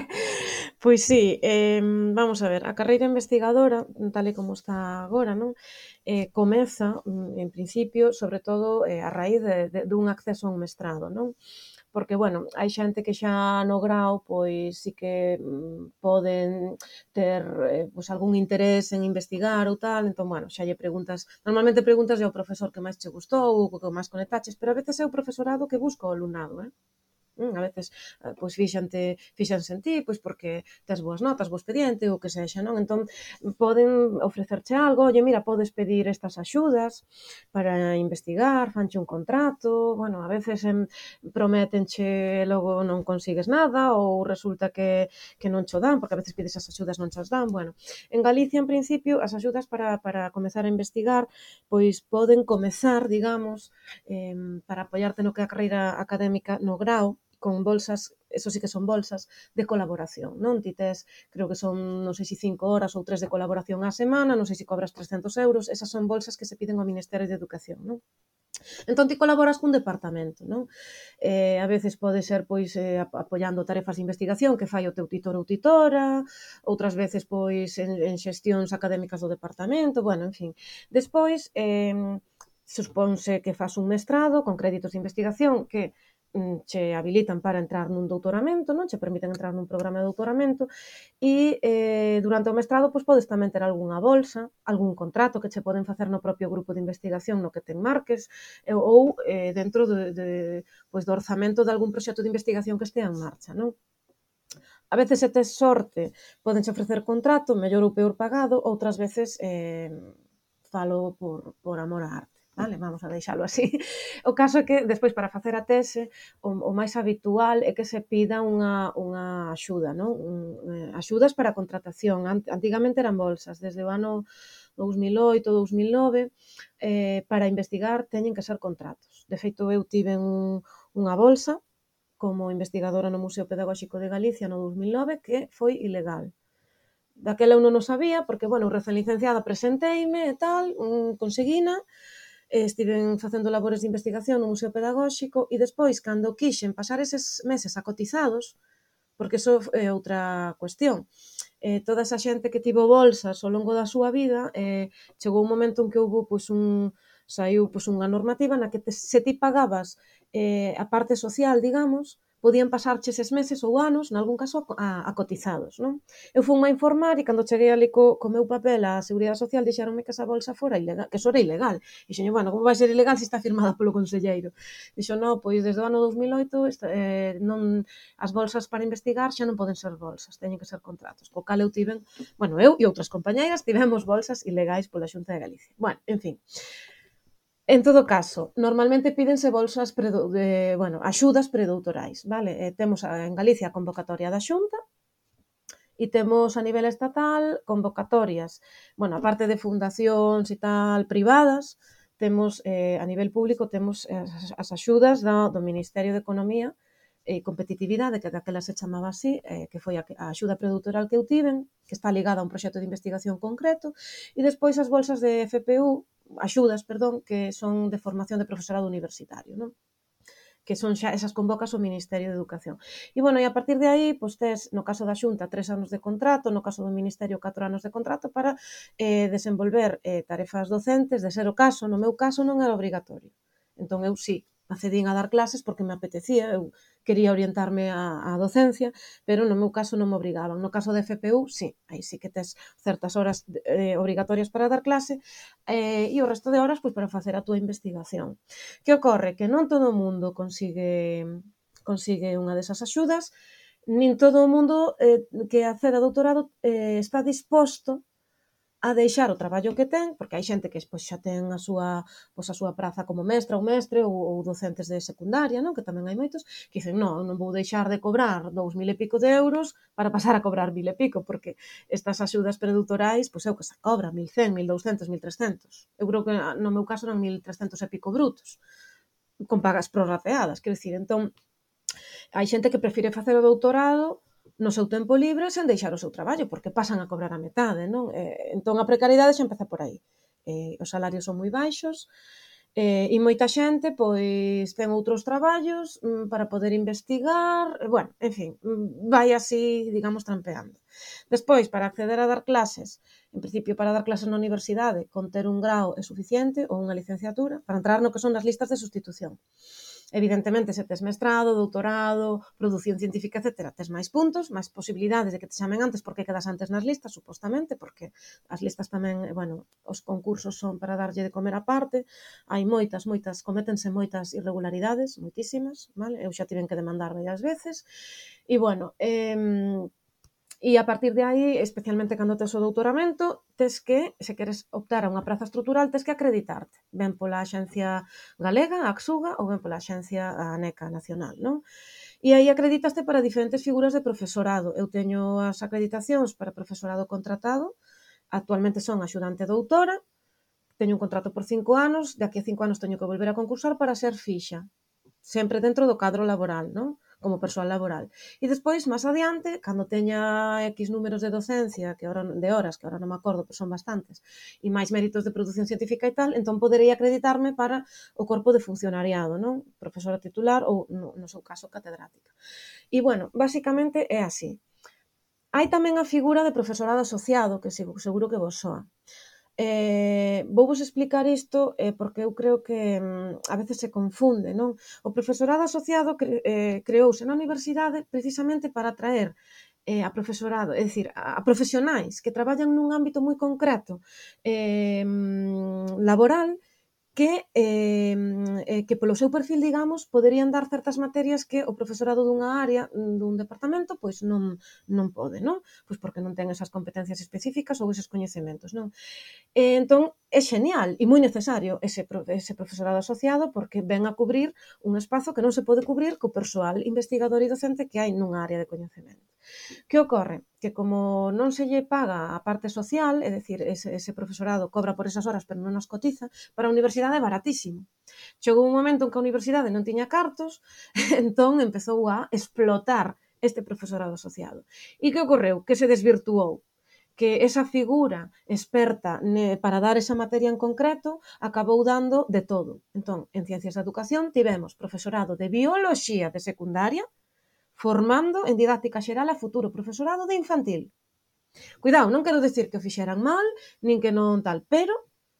S3: Pois sí, eh, vamos a ver, a carreira investigadora, tal e como está agora, non? Eh, comeza, en principio, sobre todo eh, a raíz de, de, dun acceso a un mestrado, non? Porque, bueno, hai xente que xa no grau, pois, sí que mm, poden ter eh, pois, algún interés en investigar ou tal, entón, bueno, xa lle preguntas, normalmente preguntas ao profesor que máis che gustou, ou que máis conectaches, pero a veces é o profesorado que busca o alumnado, eh? A veces, pois, fíxante, fíxanse en ti, pois, porque tes boas notas, bo expediente, ou que sexa, non? Entón, poden ofrecerche algo, oye, mira, podes pedir estas axudas para investigar, fanche un contrato, bueno, a veces em, prométenche, logo non consigues nada, ou resulta que, que non cho dan, porque a veces pides as axudas non chas dan, bueno. En Galicia, en principio, as axudas para, para comezar a investigar, pois, poden comezar, digamos, eh, para apoiarte no que é a carreira académica no grau, con bolsas, eso sí que son bolsas de colaboración, non? Ti tes, creo que son, non sei se cinco horas ou tres de colaboración á semana, non sei se cobras trescentos euros, esas son bolsas que se piden ao Ministerio de Educación, non? Entón, ti colaboras cun departamento, non? Eh, a veces pode ser, pois, eh, apoiando tarefas de investigación que fai o teu titor ou titora, outras veces, pois, en, en xestións académicas do departamento, bueno, en fin. Despois, eh, suponse que fas un mestrado con créditos de investigación que che habilitan para entrar nun doutoramento, non? Che permiten entrar nun programa de doutoramento e eh, durante o mestrado pois, podes tamén ter algunha bolsa, algún contrato que che poden facer no propio grupo de investigación no que te enmarques ou eh, dentro de, de, pois, do orzamento de algún proxecto de investigación que estea en marcha, non? A veces, se tes sorte, podenche ofrecer contrato, mellor ou peor pagado, outras veces eh, falo por, por amor á arte. Vale, vamos a deixalo así. O caso é que, despois, para facer a tese, o, o máis habitual é que se pida unha, unha axuda, non? Un, eh, axudas para a contratación. Antigamente eran bolsas, desde o ano dous mil oito, dous mil nove, eh, para investigar teñen que ser contratos. De feito, eu tive un, unha bolsa como investigadora no Museo Pedagóxico de Galicia no dous mil nove que foi ilegal. Daquela eu non o sabía, porque, bueno, recén licenciada presenteime e tal, un, conseguina, estiven facendo labores de investigación no Museo Pedagóxico e despois, cando quixen pasar eses meses a cotizados, porque iso é outra cuestión, eh, toda esa xente que tivo bolsas ao longo da súa vida, eh, chegou un momento en que houve, pois, un, saiu pois, unha normativa na que te, se ti pagabas eh, a parte social, digamos, podían pasarche eses meses ou anos, nalgún caso, a, a cotizados, non? Eu fui a informar e cando cheguei ali co, co meu papel á Seguridade Social dixeronme que esa bolsa fora ilegal, que eso era ilegal. E xeño, bueno, como vai ser ilegal se está firmada polo conselleiro? Dixo, non, pois desde o ano dous mil oito eh, non, as bolsas para investigar xa non poden ser bolsas, teñen que ser contratos. Co cal eu tiven, bueno, eu e outras compañeiras tivemos bolsas ilegais pola Xunta de Galicia. Bueno, en fin. En todo caso, normalmente pídense bolsas, predo, de, bueno, axudas predoutorais, vale? Eh, temos a, en Galicia a convocatoria da Xunta e temos a nivel estatal convocatorias, bueno, aparte de fundacións e tal, privadas, temos, eh, a nivel público, temos as, as axudas do, do Ministerio de Economía e Competitividade, que daquela se chamaba así, eh, que foi a, a axuda predoctoral que eu tiven, que está ligada a un proxecto de investigación concreto, e despois as bolsas de F P U, axudas, perdón, que son de formación de profesorado universitario, non? Que son xa esas convocas o Ministerio de Educación. E, bueno, e a partir de aí, pois tes, no caso da Xunta, tres anos de contrato, no caso do Ministerio, catro anos de contrato para eh, desenvolver eh, tarefas docentes, de ser o caso. No meu caso non era obrigatorio. Entón, eu sí, accedín a dar clases porque me apetecía, eu quería orientarme á, á docencia, pero no meu caso non me obrigaban. No caso de F P U, sí, aí sí que tes certas horas eh, obrigatorias para dar clase eh, e o resto de horas pois, para facer a túa investigación. Que ocorre? Que non todo o mundo consigue, consigue unha desas axudas, nin todo o mundo eh, que accede a doutorado eh, está disposto a deixar o traballo que ten, porque hai xente que pois, xa ten a súa, pois, a súa praza como mestra ou mestre ou, ou docentes de secundaria, non? Que tamén hai moitos, que dicen, non, non vou deixar de cobrar dous mil e pico de euros para pasar a cobrar mil e pico, porque estas axudas predoctorais, pois é o que se cobra, mil cen, mil douscentos, mil trescentos. Eu creo que no meu caso eran mil trescentos e pico brutos, con pagas prorrateadas, quero dicir, entón, hai xente que prefire facer o doutorado no seu tempo libre sen deixar o seu traballo, porque pasan a cobrar a metade, non? Eh, entón, a precariedade xa empeza por aí. Eh, os salarios son moi baixos, eh, e moita xente, pois, ten outros traballos mm, para poder investigar, e, bueno, en fin, vai así, digamos, trampeando. Despois, para acceder a dar clases, en principio, para dar clases na universidade, con ter un grao é suficiente, ou unha licenciatura, para entrar no que son as listas de sustitución. Evidentemente, se tes mestrado, doutorado, produción científica, etcétera, tes máis puntos, máis posibilidades de que te chamen antes porque quedas antes nas listas, supostamente, porque as listas tamén, bueno, os concursos son para darlle de comer a parte, hai moitas, moitas, cométense moitas irregularidades, moitísimas, vale? Eu xa tiven que demandar varias veces, e, bueno, eh, e a partir de aí, especialmente cando tes o doutoramento, tes que, se queres optar a unha praza estrutural, tes que acreditarte, ben pola Axencia Galega, a ACSUGA, ou ben pola Axencia ANECA Nacional, non? E aí acreditaste para diferentes figuras de profesorado. Eu teño as acreditacións para profesorado contratado, actualmente son axudante doutora, teño un contrato por cinco anos, de aquí a cinco anos teño que volver a concursar para ser fixa, sempre dentro do cadro laboral, non? Como persoal laboral. E despois, máis adiante, cando teña X números de docencia, que ahora, de horas, que ahora non me acordo, pero son bastantes, e máis méritos de produción científica e tal, entón poderei acreditarme para o corpo de funcionariado, non? Profesora titular ou, no, no seu caso, catedrática. E, bueno, basicamente é así. Hai tamén a figura de profesorado asociado, que seguro que vos soa. Eh, vou vos explicar isto eh, porque eu creo que mm, a veces se confunde, non? O profesorado asociado cre, eh, creouse na universidade precisamente para atraer eh, a profesorado, é dicir, a, a profesionais que traballan nun ámbito moi concreto eh, laboral que, eh, que polo seu perfil, digamos, poderían dar certas materias que o profesorado dunha área, dun departamento, pois non, non pode, non? Pois porque non ten esas competencias específicas ou eses coñecementos, non? E, entón, é genial e moi necesario ese, ese profesorado asociado porque ven a cubrir un espazo que non se pode cubrir co persoal investigador e docente que hai nunha área de coñecemento. Que ocorre? Que como non se lle paga a parte social, é dicir, ese, ese profesorado cobra por esas horas pero non as cotiza, para a universidade é baratísimo. Chegou un momento en que a universidade non tiña cartos, entón empezou a explotar este profesorado asociado. E que ocorreu? Que se desvirtuou. Que esa figura experta para dar esa materia en concreto acabou dando de todo. Entón, en Ciencias da Educación tivemos profesorado de Bioloxía de secundaria, formando en didáctica xeral a futuro profesorado de infantil. Cuidado, non quero dicir que o fixeran mal, nin que non tal, pero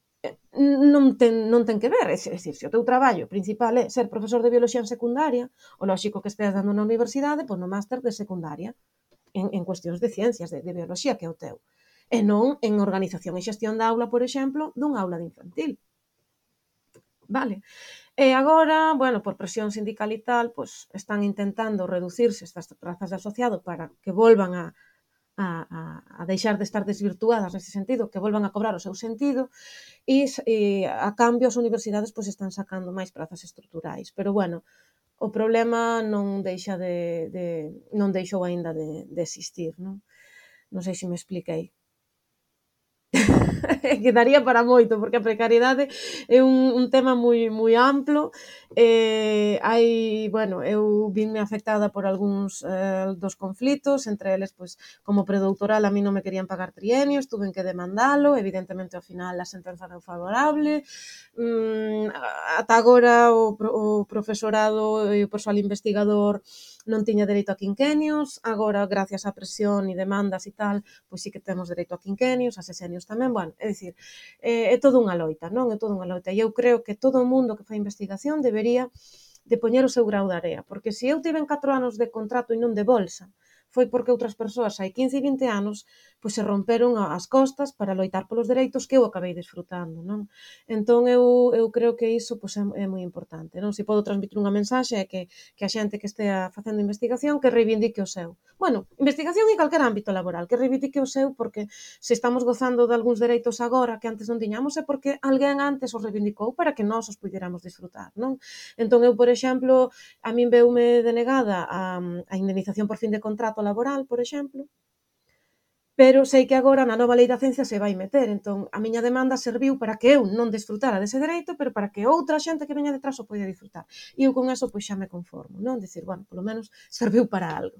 S3: non ten, non ten que ver. É dicir, se o teu traballo principal é ser profesor de bioloxía en secundaria, o lóxico que estés dando na universidade, pois no máster de secundaria, en, en cuestións de ciencias, de, de bioloxía, que é o teu. E non en organización e xestión da aula, por exemplo, dun aula de infantil. Vale. E agora, bueno, por presión sindical e tal, pues están intentando reducirse estas prazas de asociado para que volvan a, a, a deixar de estar desvirtuadas nese sentido, que volvan a cobrar o seu sentido, e, e a cambio as universidades pues, están sacando máis prazas estruturais. Pero, bueno, o problema non deixa de, de non deixou aínda de, de existir, non? Non sei se me expliquei. que daría para moito, porque a precariedade é un, un tema moi moi amplo. Eh, hai, bueno, eu vinme afectada por algúns eh, dos conflitos, entre eles, pois, como predoutoral a mí non me querían pagar trienios, tuve que demandalo, evidentemente ao final a sentenza deu favorable. Mm, ata agora o, o profesorado e o persoal investigador non tiña dereito a quinquenios, agora, gracias á presión e demandas e tal, pois sí que temos dereito a quinquenios, a sesenios tamén, bueno, é dicir, é, é todo unha loita, non? É todo unha loita, e eu creo que todo o mundo que fai investigación debería de poñer o seu grau de area, porque se eu tiven catro anos de contrato e non de bolsa, foi porque outras persoas hai quince e vinte anos pois se romperon as costas para loitar polos dereitos que eu acabei disfrutando, non? Entón eu, eu creo que iso pois, é, é moi importante, non? Se podo transmitir unha mensaxe é que, que a xente que estea facendo investigación que reivindique o seu. Bueno, investigación en calquer ámbito laboral, que reivindique o seu, porque se estamos gozando de algúns dereitos agora que antes non tiñamos é porque alguén antes os reivindicou para que nós os pudiéramos disfrutar, non? Entón eu, por exemplo, a min veume denegada a, a indemnización por fin de contrato laboral, por exemplo, pero sei que agora na nova lei da ciencia se vai meter, entón a miña demanda serviu para que eu non desfrutara dese dereito, pero para que outra xente que veña detrás o poida disfrutar. E eu con eso pois xa me conformo, non? Dicir, bueno, polo menos serviu para algo.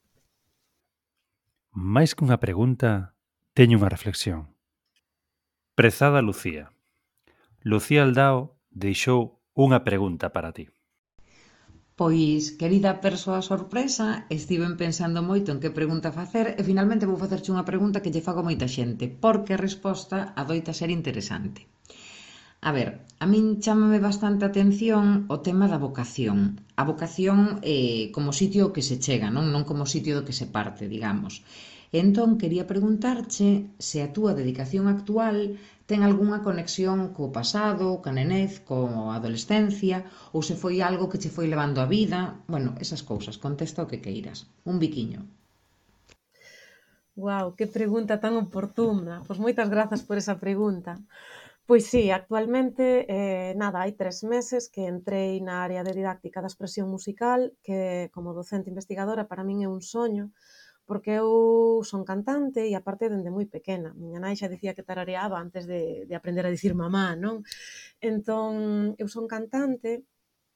S6: Mais que unha pregunta, teño unha reflexión. Prezada Lucía, Lucía Aldao deixou unha pregunta para ti.
S14: Pois, querida persoa sorpresa, estiven pensando moito en que pregunta facer e finalmente vou facerche unha pregunta que lle fago a moita xente, porque a resposta adoita ser interesante. A ver, a min chámame bastante atención o tema da vocación. A vocación eh, como sitio que se chega, non, non como sitio do que se parte, digamos. Entón, quería preguntarche se a túa dedicación actual ten algunha conexión co pasado, coa nenez, coa adolescencia, ou se foi algo que che foi levando a vida, bueno, esas cousas, contesta o que queiras. Un biquiño.
S3: Guau, que pregunta tan oportuna. Pois moitas grazas por esa pregunta. Pois sí, actualmente, eh, nada, hai tres meses que entrei na área de didáctica da expresión musical, que como docente investigadora para min é un soño, porque eu son cantante e aparte dende moi pequena. Miña nai xa dicía que tarareaba antes de, de aprender a dicir mamá, non? Entón, eu son cantante,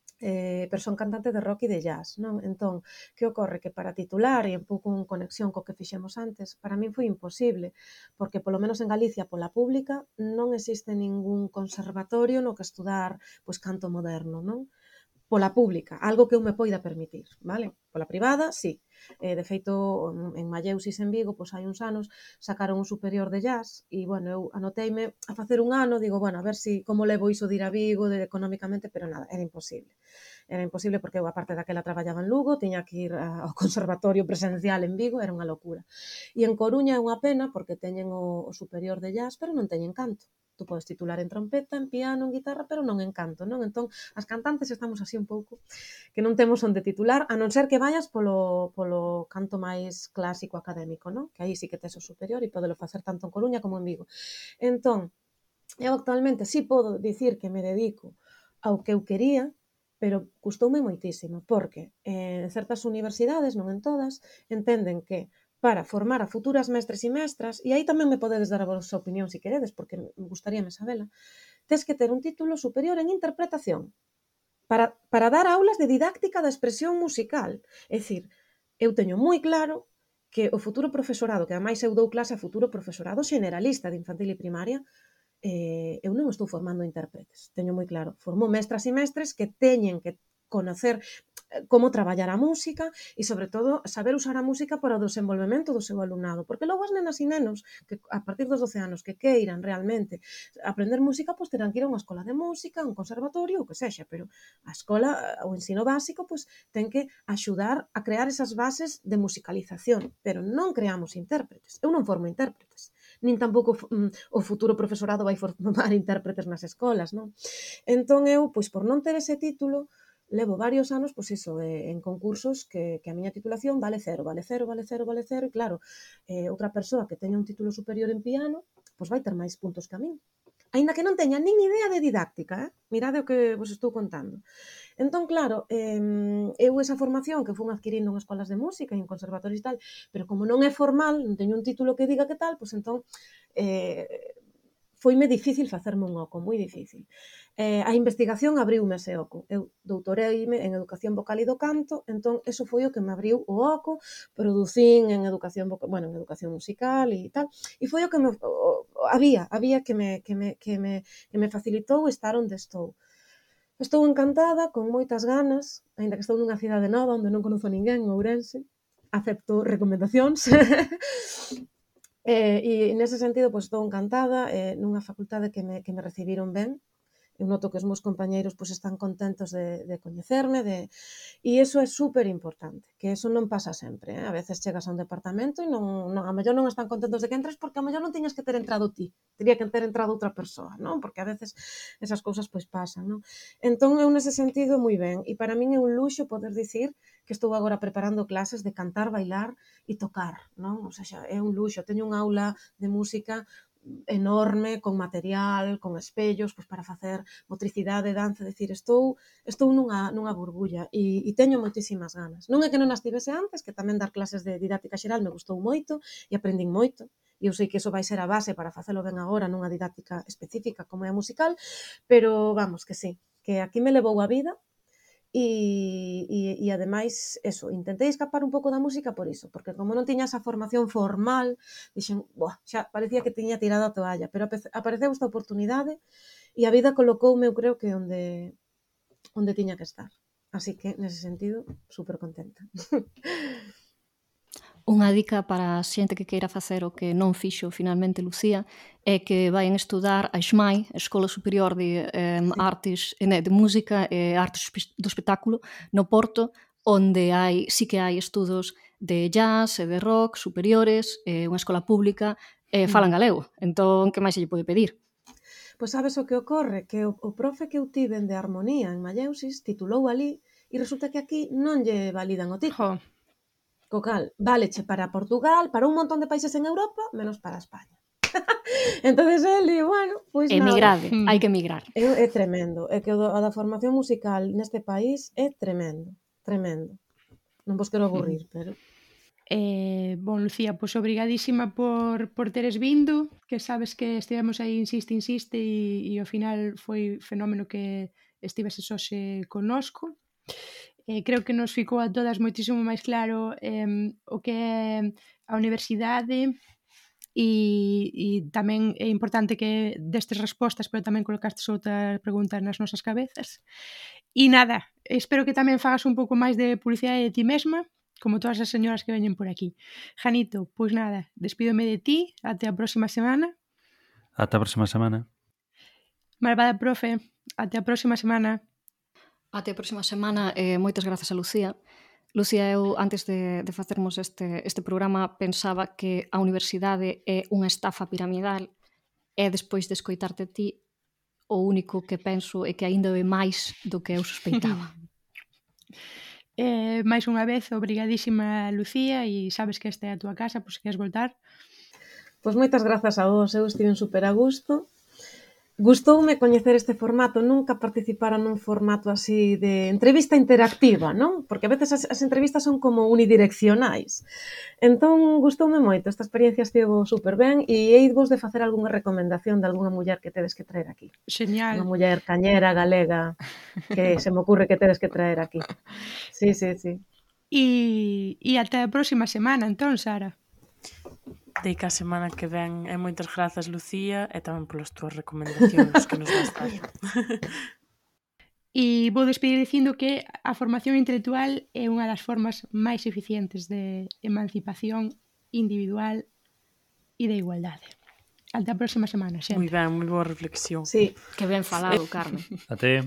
S3: eh, pero son cantante de rock e de jazz, non? Entón, que ocorre? Que para titular e un pouco en conexión co que fixemos antes, para min foi imposible, porque polo menos en Galicia, pola pública, non existe ningún conservatorio no que estudar pois canto moderno, non? Pola pública, algo que eu me poida permitir, vale? Pola privada, sí. Eh, de feito, en Malleusis en Vigo, pois hai uns anos, sacaron un superior de jazz e, bueno, eu anoteime a facer un ano, digo, bueno, a ver si como levo iso de ir a Vigo, de económicamente, pero nada, era imposible. Era imposible porque eu, aparte daquela, traballaba en Lugo, tiña que ir ao conservatorio presencial en Vigo, era unha locura. E en Coruña é unha pena porque teñen o, o superior de jazz, pero non teñen canto. Tú podes titular en trompeta, en piano, en guitarra, pero non en canto, non? Entón, as cantantes estamos así un pouco que non temos onde titular, a non ser que vayas polo, polo canto máis clásico académico, non? Que aí sí que tes o superior e podelo facer tanto en Coruña como en Vigo. Entón, eu actualmente sí podo dicir que me dedico ao que eu quería, pero custoume moitísimo, porque en certas universidades, non en todas, entenden que para formar a futuras mestres e mestras, e aí tamén me podedes dar a vosa opinión se queredes, porque me gustaríame sabela, tes que ter un título superior en interpretación para, para dar aulas de didáctica da expresión musical. É dicir, eu teño moi claro que o futuro profesorado, que ademais eu dou clase a futuro profesorado generalista de infantil e primaria, eh, eu non estou formando intérpretes, teño moi claro. Formo mestras e mestres que teñen que conocer como traballar a música e, sobre todo, saber usar a música para o desenvolvemento do seu alumnado, porque logo as nenas e nenos que a partir dos doce anos que queiran realmente aprender música, pois terán que ir a unha escola de música, un conservatorio, o que sexa, pero a escola, o ensino básico, pois ten que axudar a crear esas bases de musicalización, pero non creamos intérpretes. Eu non formo intérpretes, nin tampouco o futuro profesorado vai formar intérpretes nas escolas, non? Entón eu, pois por non ter ese título, levo varios anos, pois iso, eh, en concursos que, que a miña titulación vale cero, vale cero, vale cero, vale cero, e claro, eh, outra persoa que teña un título superior en piano, pois vai ter máis puntos que a min. Aínda que non teña nin idea de didáctica, eh? Mirade o que vos estou contando. Entón, claro, eh, eu esa formación que fun adquirindo en escolas de música e en conservatorios e tal, pero como non é formal, non teño un título que diga que tal, pois entón, eh, foime difícil facerme un oco, moi difícil. Eh, a investigación abriume ese oco. Eu doutoreime en educación vocal e do canto, entón, eso foi o que me abriu o oco, producín en educación vocal, bueno, en educación musical e tal, e foi o que me, o, había, había que me, que me, que me, que me facilitou estar onde estou. Estou encantada, con moitas ganas, aínda que estou nunha cidade nova onde non conozo ninguén, en Ourense, acepto recomendacións. Eh, e nese sentido, pois, estou encantada, eh, nunha facultade que me, que me recibiron ben. Eu noto que os meus compañeiros pois, están contentos de, de coñecerme, de... e iso é super importante, que eso non pasa sempre. Eh? A veces chegas a un departamento e non, non, a mellor non están contentos de que entres porque a mellor non tiñas que ter entrado ti, teria que ter entrado outra persoa, non? Porque a veces esas cousas pois pasan, non? Entón, eu nese sentido moi ben, e para min é un luxo poder dicir que estou agora preparando clases de cantar, bailar e tocar, non? O sea, é un luxo. Teño unha aula de música enorme, con material, con espellos, pois para facer motricidade, danza, decir, estou estou nunha, nunha burbulla e, e teño moitísimas ganas. Non é que non as tivese antes, que tamén dar clases de didáctica xeral me gustou moito e aprendín moito, e eu sei que iso vai ser a base para facelo ben agora nunha didáctica específica como é a musical, pero vamos, que sí, que aquí me levou a vida. E, e, e ademais, eso, intentei escapar un pouco da música por iso, porque como non tiña esa formación formal, dixen, boa, xa parecía que tiña tirado a toalla, pero apareceu esta oportunidade e a vida colocoume, eu creo que onde, onde tiña que estar. Así que, nese sentido, super contenta.
S2: Unha dica para a xente que queira facer o que non fixo finalmente Lucía é que vayan estudar a ESMAI, a Escola Superior de eh, Artes, né, de Música e Artes do Espectáculo, no Porto, onde hai, sí que hai estudos de jazz e de rock superiores, é unha escola pública, e falan galego. Entón, que máis se lle pode pedir?
S3: Pois sabes o que ocorre? Que o, o profe que eu tiven de armonía en Malleusis titulou ali e resulta que aquí non lle validan o título. Co cal, váleche para Portugal, para un montón de países en Europa, menos para España. Entonces el di, bueno, pois nada.
S2: Emigrade, hai que emigrar.
S3: É, é tremendo, é que o da formación musical neste país é tremendo, tremendo. Non vos quero aburrir, pero...
S4: Eh, bon, Lucía, pois obrigadísima por, por teres vindo, que sabes que estivemos aí insiste, insiste e, e ao final foi fenómeno que estiveses hoxe connosco. Eh, creo que nos ficou a todas moitísimo máis claro eh, o que é a universidade e, e tamén é importante que destes respostas, pero tamén colocastes outras preguntas nas nosas cabezas. E nada, espero que tamén fagas un pouco máis de publicidade de ti mesma, como todas as señoras que veñen por aquí. Janito, pois nada, despídome de ti, até a próxima semana.
S6: Ata a próxima semana.
S4: Malvada profe, até a próxima semana.
S2: Até a próxima semana e eh, moitas grazas a Lucía. Lucía, eu antes de, de facermos este, este programa pensaba que a universidade é unha estafa piramidal e despois de escoitarte ti o único que penso é que aínda é máis do que eu sospeitaba.
S4: eh, máis unha vez, obrigadísima Lucía e sabes que esta é a túa casa por se queres voltar.
S3: Pois moitas grazas a vos, eu estive super a gusto. Gustoume coñecer este formato, nunca participara nun formato así de entrevista interactiva, non? Porque a veces as, as entrevistas son como unidireccionais. Entón, gustoume moito, esta experiencia estivo super ben e eidvos de facer algunha recomendación de algunha muller que tedes que traer aquí.
S4: Genial.
S3: Unha muller cañera, galega, que se me ocurre que tedes que traer aquí. Sí, sí, sí.
S4: E, e até a próxima semana, entón, Sara.
S5: Dei que a semana que ven e moitas grazas, Lucía, e tamén polas túas recomendacións que nos vas dar.
S4: E vou despedir dicindo que a formación intelectual é unha das formas máis eficientes de emancipación individual e de igualdade. Até a próxima semana, xente.
S5: Moi ben, moi boa reflexión.
S3: Sí,
S2: que ben falado, Carmen.
S6: Até.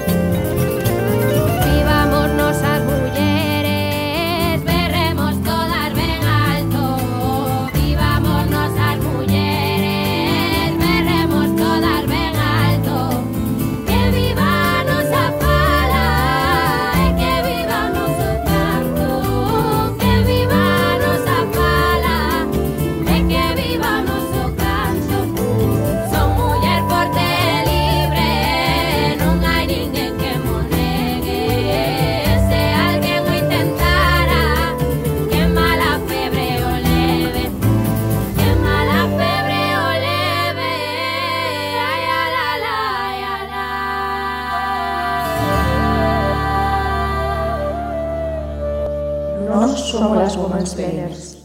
S15: Vivamos nosas mulleres, berremos todas ben alto. Vivamos nosas mulleres, berremos todas ben alto. Que viva a nosa fala e que viva o noso canto. Que viva a nosa fala e que viva o noso canto. Son muller forte e libre, non hai ninguén que mo negue.
S1: Nós somos as Women's Planners.